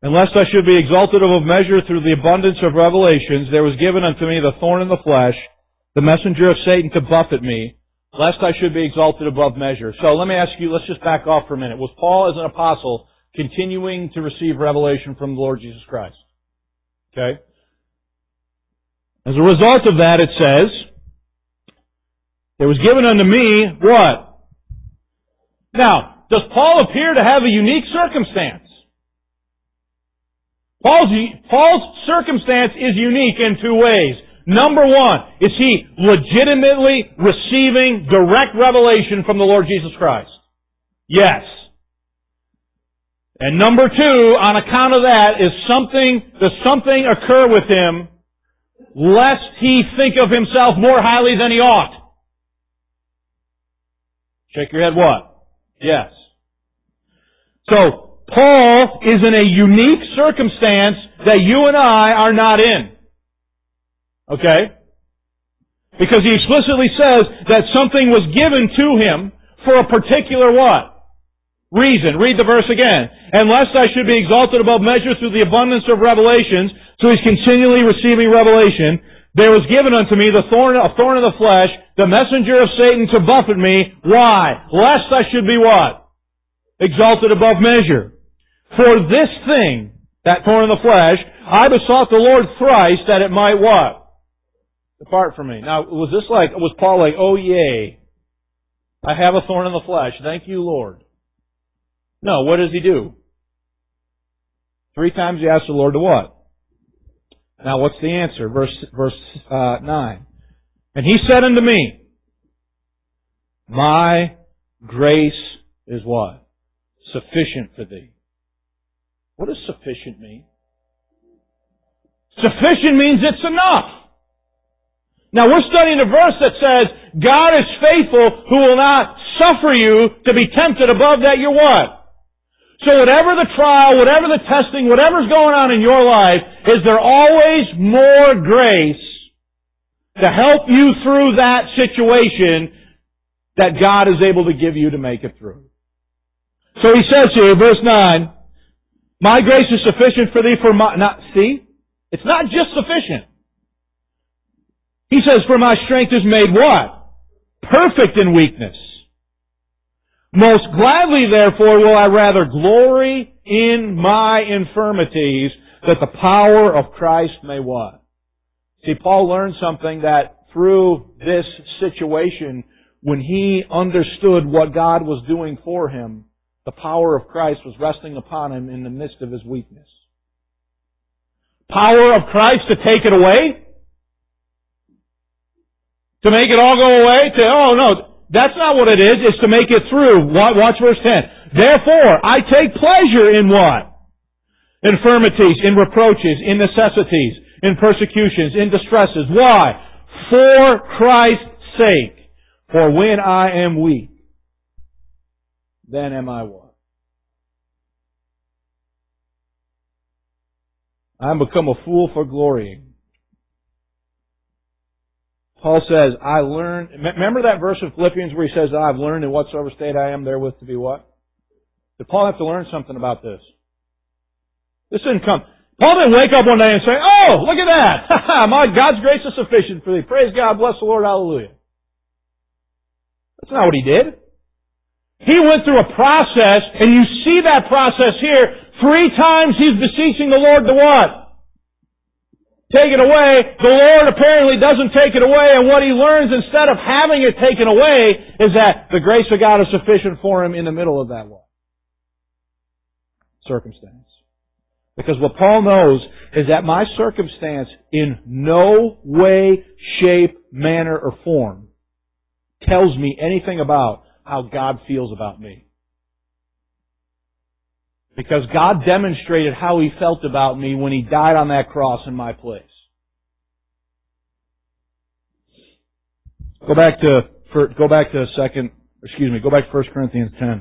And lest I should be exalted above measure through the abundance of revelations, there was given unto me the thorn in the flesh, the messenger of Satan to buffet me, lest I should be exalted above measure. So let me ask you, let's just back off for a minute. Was Paul as an apostle continuing to receive revelation from the Lord Jesus Christ? Okay? As a result of that, it says, there was given unto me what? Now, does Paul appear to have a unique circumstance? Paul's, Paul's circumstance is unique in two ways. Number one, is he legitimately receiving direct revelation from the Lord Jesus Christ? Yes. And number two, on account of that, is something, does something occur with him lest he think of himself more highly than he ought? Shake your head, what? Yes. So, Paul is in a unique circumstance that you and I are not in. Okay? Because he explicitly says that something was given to him for a particular what? Reason. Read the verse again. And lest I should be exalted above measure through the abundance of revelations, so he's continually receiving revelation, there was given unto me the thorn, a thorn in the flesh, the messenger of Satan to buffet me. Why? Lest I should be what? Exalted above measure. For this thing, that thorn in the flesh, I besought the Lord thrice that it might what? Depart from me. Now, was this like, was Paul like, oh yay, I have a thorn in the flesh, thank you Lord. No, what does he do? Three times he asks the Lord to what? Now what's the answer? Verse, verse, uh, nine. And he said unto me, my grace is what? Sufficient for thee. What does sufficient mean? Sufficient means it's enough. Now we're studying a verse that says, God is faithful who will not suffer you to be tempted above that you're what? So whatever the trial, whatever the testing, whatever's going on in your life, is there always more grace to help you through that situation that God is able to give you to make it through. So he says here, verse nine, my grace is sufficient for thee for my, not, see? It's not just sufficient. He says, for my strength is made what? Perfect in weakness. Most gladly, therefore, will I rather glory in my infirmities, that the power of Christ may what? See, Paul learned something that through this situation, when he understood what God was doing for him, the power of Christ was resting upon him in the midst of his weakness. Power of Christ to take it away? To make it all go away? To, oh no, that's not what it is. It's to make it through. Watch verse ten. Therefore, I take pleasure in what? Infirmities, in reproaches, in necessities, in persecutions, in distresses. Why? For Christ's sake. For when I am weak, then am I what? I am become a fool for glorying. Paul says, I learned, remember that verse of Philippians where he says, I've learned in whatsoever state I am therewith to be what? Did Paul have to learn something about this? This didn't come. Paul didn't wake up one day and say, oh, look at that. My God's grace is sufficient for thee. Praise God, bless the Lord, hallelujah. That's not what he did. He went through a process, and you see that process here. Three times he's beseeching the Lord to what? Take it away. The Lord apparently doesn't take it away, and what he learns instead of having it taken away is that the grace of God is sufficient for him in the middle of that what? Circumstance. Because what Paul knows is that my circumstance in no way, shape, manner, or form tells me anything about how God feels about me. Because God demonstrated how He felt about me when He died on that cross in my place. Go back to, for, go back to second, excuse me, go back to First Corinthians ten.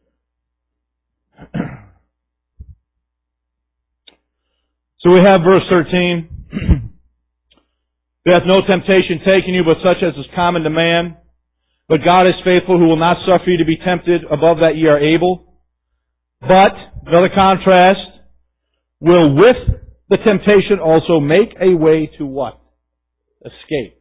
So we have verse thirteen. There hath no temptation taken you but such as is common to man. But God is faithful, who will not suffer you to be tempted above that ye are able. But, another contrast, will with the temptation also make a way to what? Escape.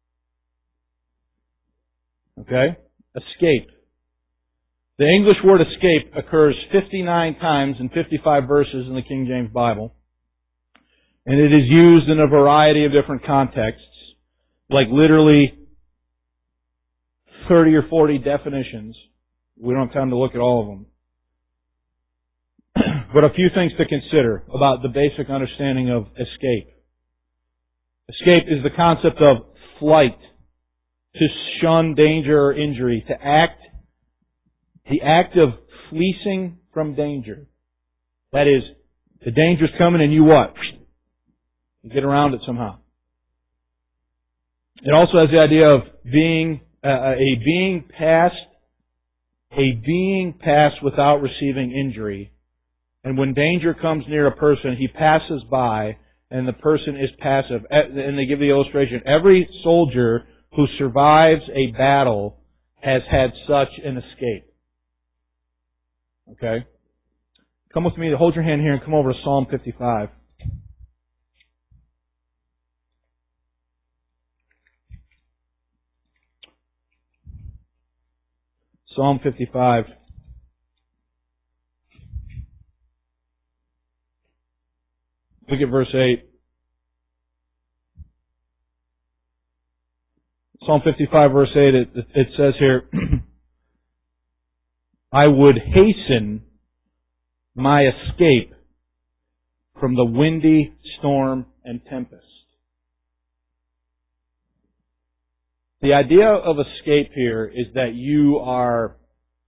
Okay? Escape. The English word escape occurs fifty-nine times in fifty-five verses in the King James Bible. And it is used in a variety of different contexts, like literally thirty or forty definitions. We don't have time to look at all of them. But a few things to consider about the basic understanding of escape. Escape is the concept of flight, to shun danger or injury, to act, the act of fleecing from danger. That is, the danger's coming and you what? You get around it somehow. It also has the idea of being, uh, a being passed, a being passed without receiving injury. And when danger comes near a person, he passes by and the person is passive. And they give the illustration. Every soldier who survives a battle has had such an escape. Okay? Come with me, hold your hand here and come over to Psalm fifty-five. Psalm fifty-five. Look at verse eight. Psalm fifty-five verse eight, it, it says here, I would hasten my escape from the windy storm and tempest. The idea of escape here is that you are,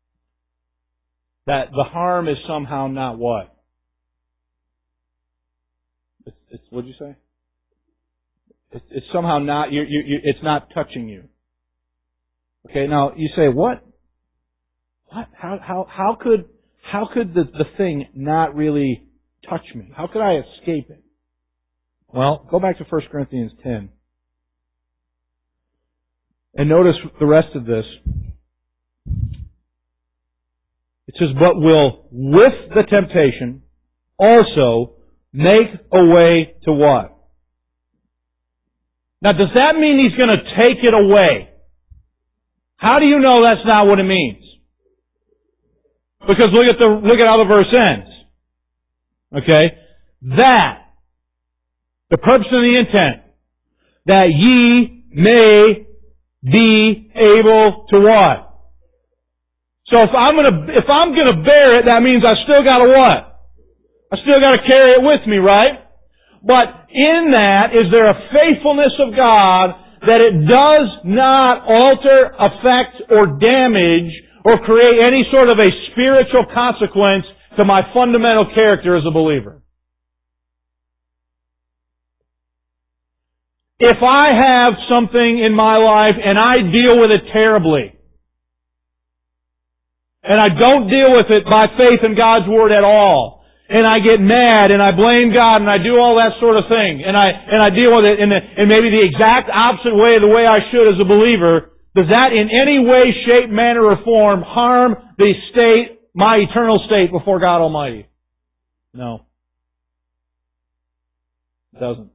that the harm is somehow not what? It's, it's what'd you say? It's, it's somehow not, you, you, you, it's not touching you. Okay, now you say, what? What? How, how, how could, how could the, the thing not really touch me? How could I escape it? Well, go back to First Corinthians ten. And notice the rest of this. It says, but will, with the temptation, also make a way to what? Now, does that mean He's going to take it away? How do you know that's not what it means? Because look at the, look at how the verse ends. Okay? That, the purpose and the intent, that ye may be able to what? So if I'm gonna, if I'm gonna bear it, that means I still gotta what? I still gotta carry it with me, right? But in that, is there a faithfulness of God that it does not alter, affect, or damage, or create any sort of a spiritual consequence to my fundamental character as a believer? If I have something in my life and I deal with it terribly, and I don't deal with it by faith in God's Word at all, and I get mad and I blame God and I do all that sort of thing, and I and I deal with it in, the, in maybe the exact opposite way of the way I should as a believer, does that in any way, shape, manner, or form harm the state, my eternal state before God Almighty? No. It doesn't.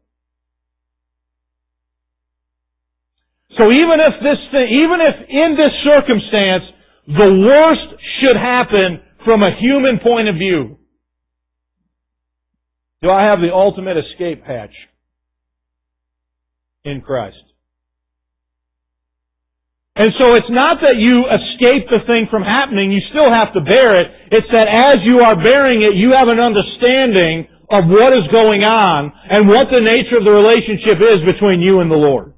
So even if this thing, even if in this circumstance, the worst should happen from a human point of view, do I have the ultimate escape hatch in Christ? And so it's not that you escape the thing from happening, you still have to bear it. It's that as you are bearing it, you have an understanding of what is going on and what the nature of the relationship is between you and the Lord.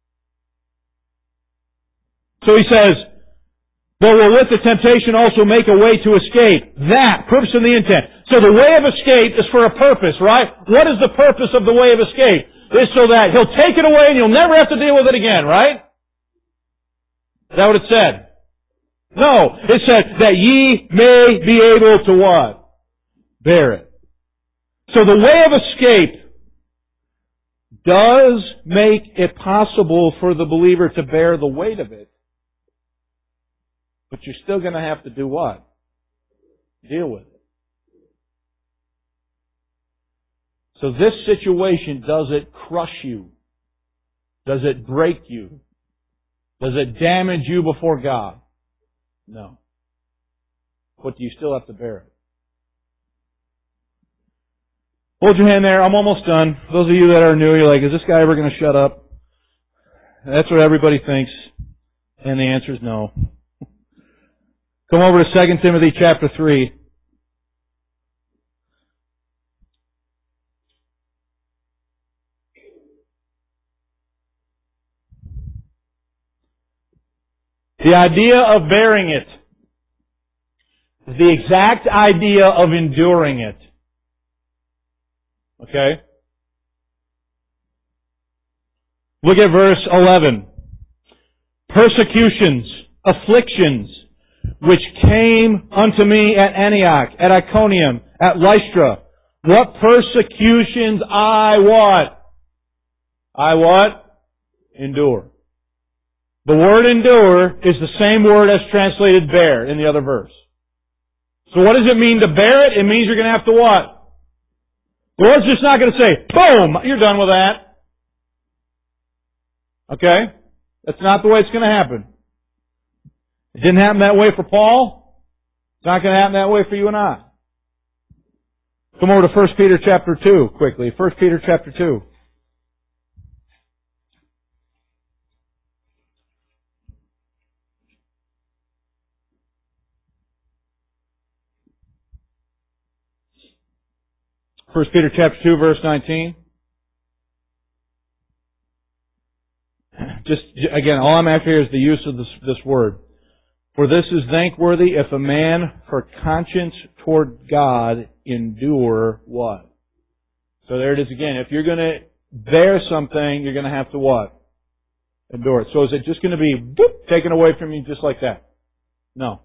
So he says, but will with the temptation also make a way to escape. That, purpose and the intent. So the way of escape is for a purpose, right? What is the purpose of the way of escape? It's so that He'll take it away and you'll never have to deal with it again, right? Is that what it said? No. It said that ye may be able to what? Bear it. So the way of escape does make it possible for the believer to bear the weight of it. But you're still going to have to do what? Deal with it. So this situation, does it crush you? Does it break you? Does it damage you before God? No. But do you still have to bear it? Hold your hand there. I'm almost done. Those of you that are new, you're like, is this guy ever going to shut up? That's what everybody thinks. And the answer is no. Come over to Second Timothy chapter three. The idea of bearing it is the exact idea of enduring it. Okay? Look at verse eleven. Persecutions, afflictions, which came unto me at Antioch, at Iconium, at Lystra. What persecutions I what? I what? Endure. The word endure is the same word as translated bear in the other verse. So what does it mean to bear it? It means you're going to have to what? The Lord's just not going to say, boom, you're done with that. Okay? That's not the way it's going to happen. It didn't happen that way for Paul. It's not going to happen that way for you and I. Come over to First Peter chapter two quickly. First Peter chapter two. First Peter chapter two, verse nineteen. Just, again, all I'm after here is the use of this, this word. For this is thankworthy if a man for conscience toward God endure what? So there it is again. If you're going to bear something, you're going to have to what? Endure it. So is it just going to be boop, taken away from you just like that? No.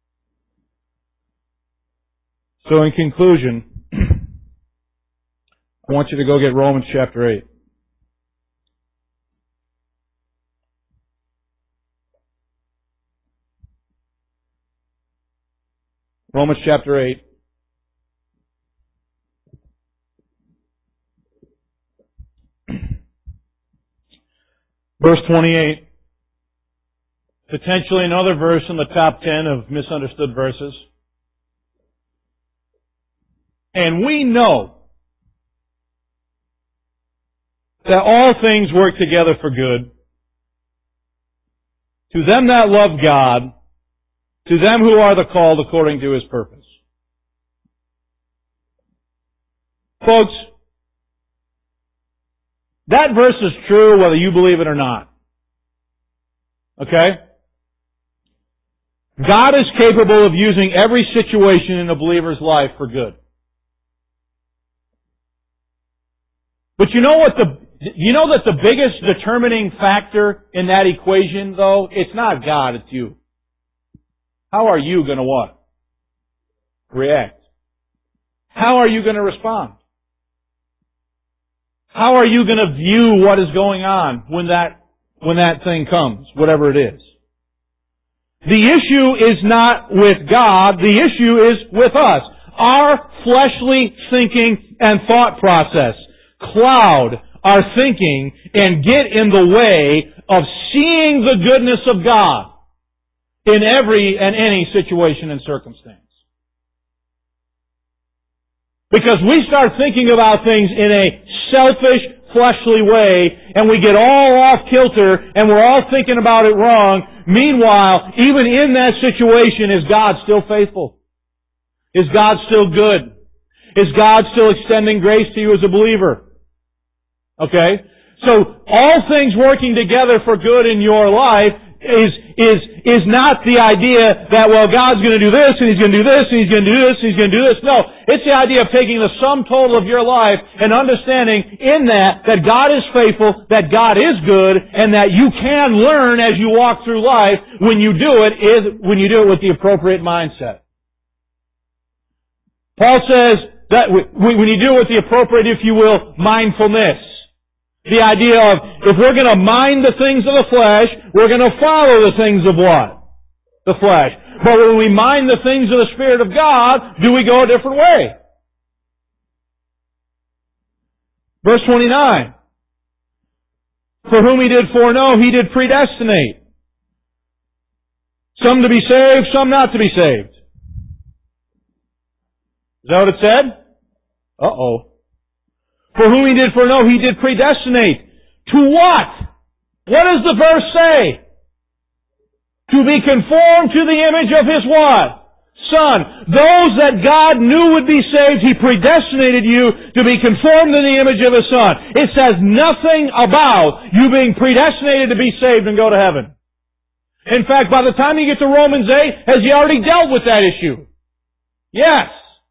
So in conclusion, I want you to go get Romans chapter eight. Romans chapter eight. Verse twenty-eight. Potentially another verse in the top ten of misunderstood verses. And we know that all things work together for good to them that love God, to them who are the called according to His purpose. Folks, that verse is true whether you believe it or not. Okay? God is capable of using every situation in a believer's life for good. But you know what the, you know that the biggest determining factor in that equation though, it's not God, it's you. How are you going to what? React. How are you going to respond? How are you going to view what is going on when that, when that thing comes, whatever it is? The issue is not with God, the issue is with us. Our fleshly thinking and thought process cloud our thinking and get in the way of seeing the goodness of God in every and any situation and circumstance. Because we start thinking about things in a selfish, fleshly way, and we get all off kilter, and we're all thinking about it wrong. Meanwhile, even in that situation, is God still faithful? Is God still good? Is God still extending grace to you as a believer? Okay? So, all things working together for good in your life is, is, is not the idea that, well, God's going to do this, and He's going to do this, and He's going to do this, and He's going to do this. No. It's the idea of taking the sum total of your life and understanding in that, that God is faithful, that God is good, and that you can learn as you walk through life when you do it, is, when you do it with the appropriate mindset. Paul says that when you do it with the appropriate, if you will, mindfulness. The idea of, if we're going to mind the things of the flesh, we're going to follow the things of what? The flesh. But when we mind the things of the Spirit of God, do we go a different way? Verse twenty-nine. For whom He did foreknow, He did predestinate. Some to be saved, some not to be saved. Is that what it said? Uh-oh. For whom He did foreknow, He did predestinate. To what? What does the verse say? To be conformed to the image of His what? Son. Those that God knew would be saved, He predestinated you to be conformed to the image of His Son. It says nothing about you being predestinated to be saved and go to heaven. In fact, by the time you get to Romans eight, has He already dealt with that issue? Yes.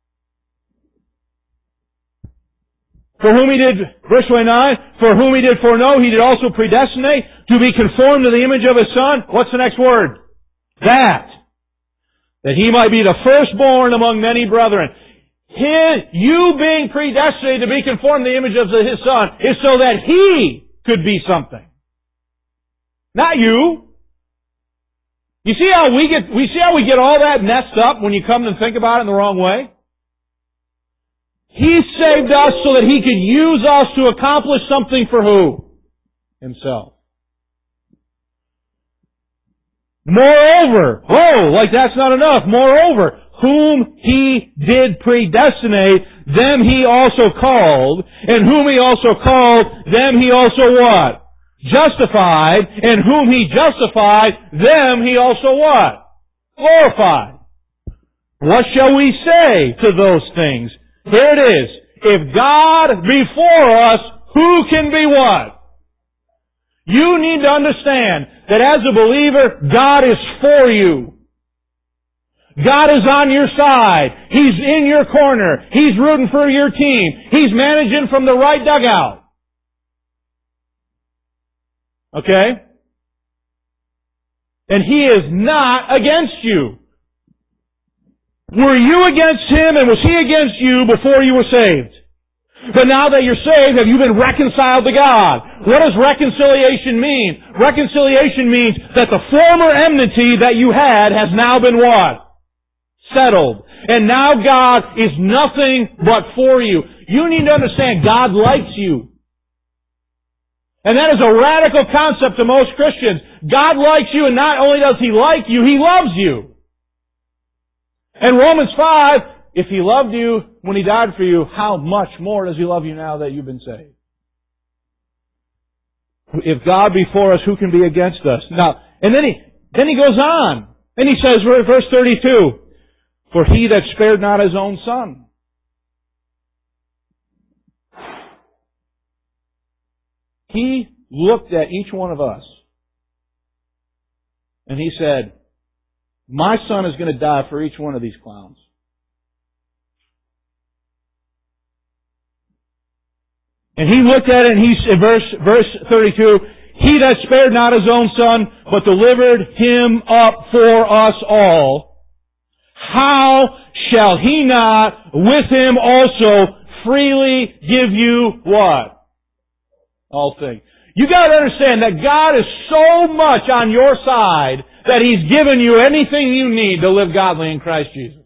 For whom He did, verse twenty-nine, for whom He did foreknow, He did also predestinate to be conformed to the image of His Son. What's the next word? That. That He might be the firstborn among many brethren. His, you being predestinated to be conformed to the image of His Son is so that He could be something. Not you. You see how we get, we see how we get all that messed up when you come to think about it in the wrong way? He saved us so that He could use us to accomplish something for who? Himself. Moreover, oh, like that's not enough. Moreover, whom He did predestinate, them He also called, and whom He also called, them He also what? Justified, and whom He justified, them He also what? Glorified. What shall we say to those things? Here it is. If God be for us, who can be what? You need to understand that as a believer, God is for you. God is on your side. He's in your corner. He's rooting for your team. He's managing from the right dugout. Okay? And He is not against you. Were you against Him and was He against you before you were saved? But now that you're saved, have you been reconciled to God? What does reconciliation mean? Reconciliation means that the former enmity that you had has now been what? Settled. And now God is nothing but for you. You need to understand God likes you. And that is a radical concept to most Christians. God likes you, and not only does He like you, He loves you. And Romans five, if He loved you when He died for you, how much more does He love you now that you've been saved? If God be for us, who can be against us? Now, and then He, then He goes on. And He says, verse thirty-two, for He that spared not His own Son. He looked at each one of us and He said, my Son is going to die for each one of these clowns. And He looked at it and He said, verse, verse thirty-two, He that spared not His own Son, but delivered Him up for us all, how shall He not with Him also freely give you what? All things. You got to understand that God is so much on your side that He's given you anything you need to live godly in Christ Jesus.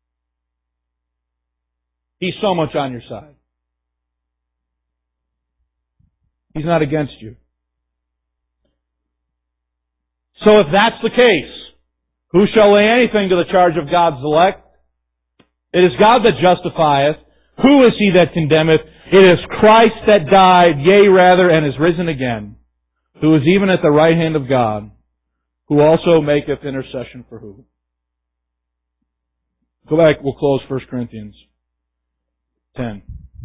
He's so much on your side. He's not against you. So if that's the case, who shall lay anything to the charge of God's elect? It is God that justifieth. Who is he that condemneth? It is Christ that died, yea rather, and is risen again, who is even at the right hand of God, who also maketh intercession for who? Go back, we'll close First Corinthians ten.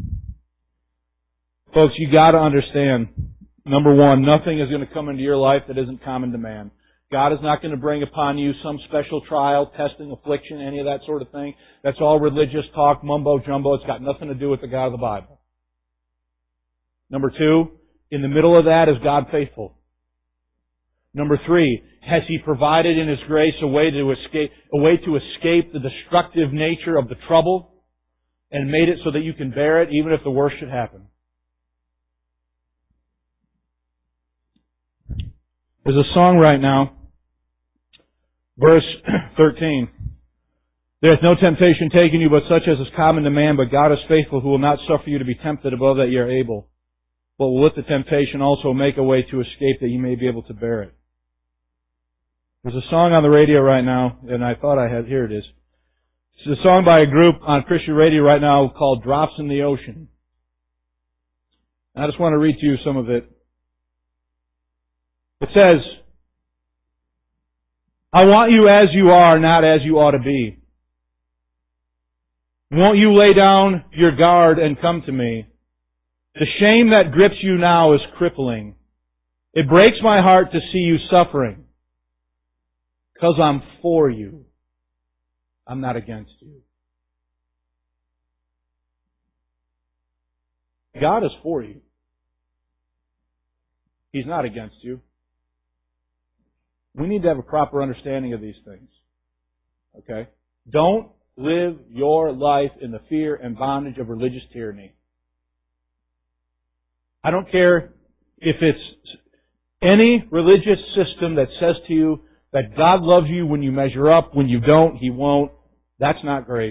Folks, you gotta understand, number one, nothing is going to come into your life that isn't common to man. God is not going to bring upon you some special trial, testing, affliction, any of that sort of thing. That's all religious talk, mumbo jumbo. It's got nothing to do with the God of the Bible. Number two, in the middle of that is God faithful. Number three, has He provided in His grace a way to escape, a way to escape the destructive nature of the trouble and made it so that you can bear it even if the worst should happen? There's a song right now, verse thirteen. There hath no temptation taken you but such as is common to man, but God is faithful, who will not suffer you to be tempted above that ye are able, but will with the temptation also make a way to escape that you may be able to bear it. There's a song on the radio right now, and I thought I had, here it is. It's a song by a group on Christian radio right now called Drops in the Ocean. And I just want to read to you some of it. It says, I want you as you are, not as you ought to be. Won't you lay down your guard and come to me? The shame that grips you now is crippling. It breaks my heart to see you suffering. Because I'm for you. I'm not against you. God is for you. He's not against you. We need to have a proper understanding of these things. Okay? Don't live your life in the fear and bondage of religious tyranny. I don't care if it's any religious system that says to you that God loves you when you measure up, when you don't, He won't. That's not grace.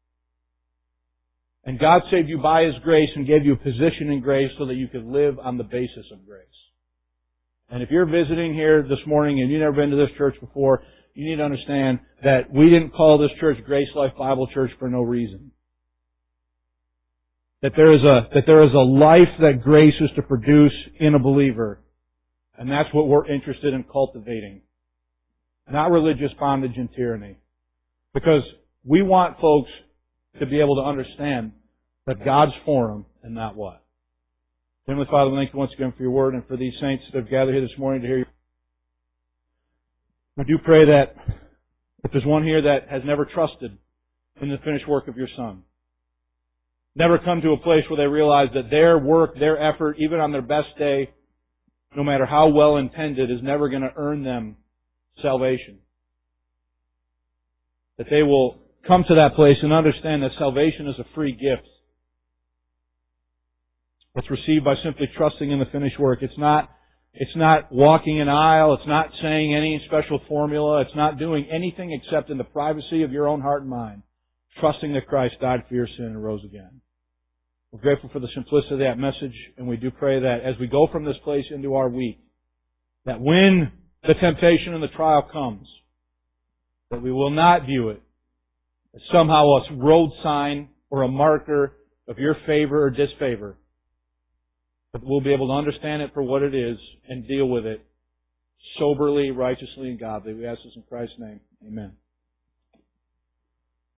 And God saved you by His grace and gave you a position in grace so that you could live on the basis of grace. And if you're visiting here this morning and you've never been to this church before, you need to understand that we didn't call this church Grace Life Bible Church for no reason. That there is a, that there is a life that grace is to produce in a believer. And that's what we're interested in cultivating. Not religious bondage and tyranny. Because we want folks to be able to understand that God's for them and not what. Heavenly Father, we thank you once again for your word and for these saints that have gathered here this morning to hear you. We do pray that if there's one here that has never trusted in the finished work of your Son, never come to a place where they realize that their work, their effort, even on their best day, no matter how well intended, is never going to earn them salvation. That they will come to that place and understand that salvation is a free gift. It's received by simply trusting in the finished work. It's not, it's not walking an aisle. It's not saying any special formula. It's not doing anything except in the privacy of your own heart and mind, trusting that Christ died for your sin and rose again. We're grateful for the simplicity of that message, and we do pray that as we go from this place into our week, that when the temptation and the trial comes, that we will not view it as somehow a road sign or a marker of your favor or disfavor, but we'll be able to understand it for what it is and deal with it soberly, righteously, and godly. We ask this in Christ's name. Amen.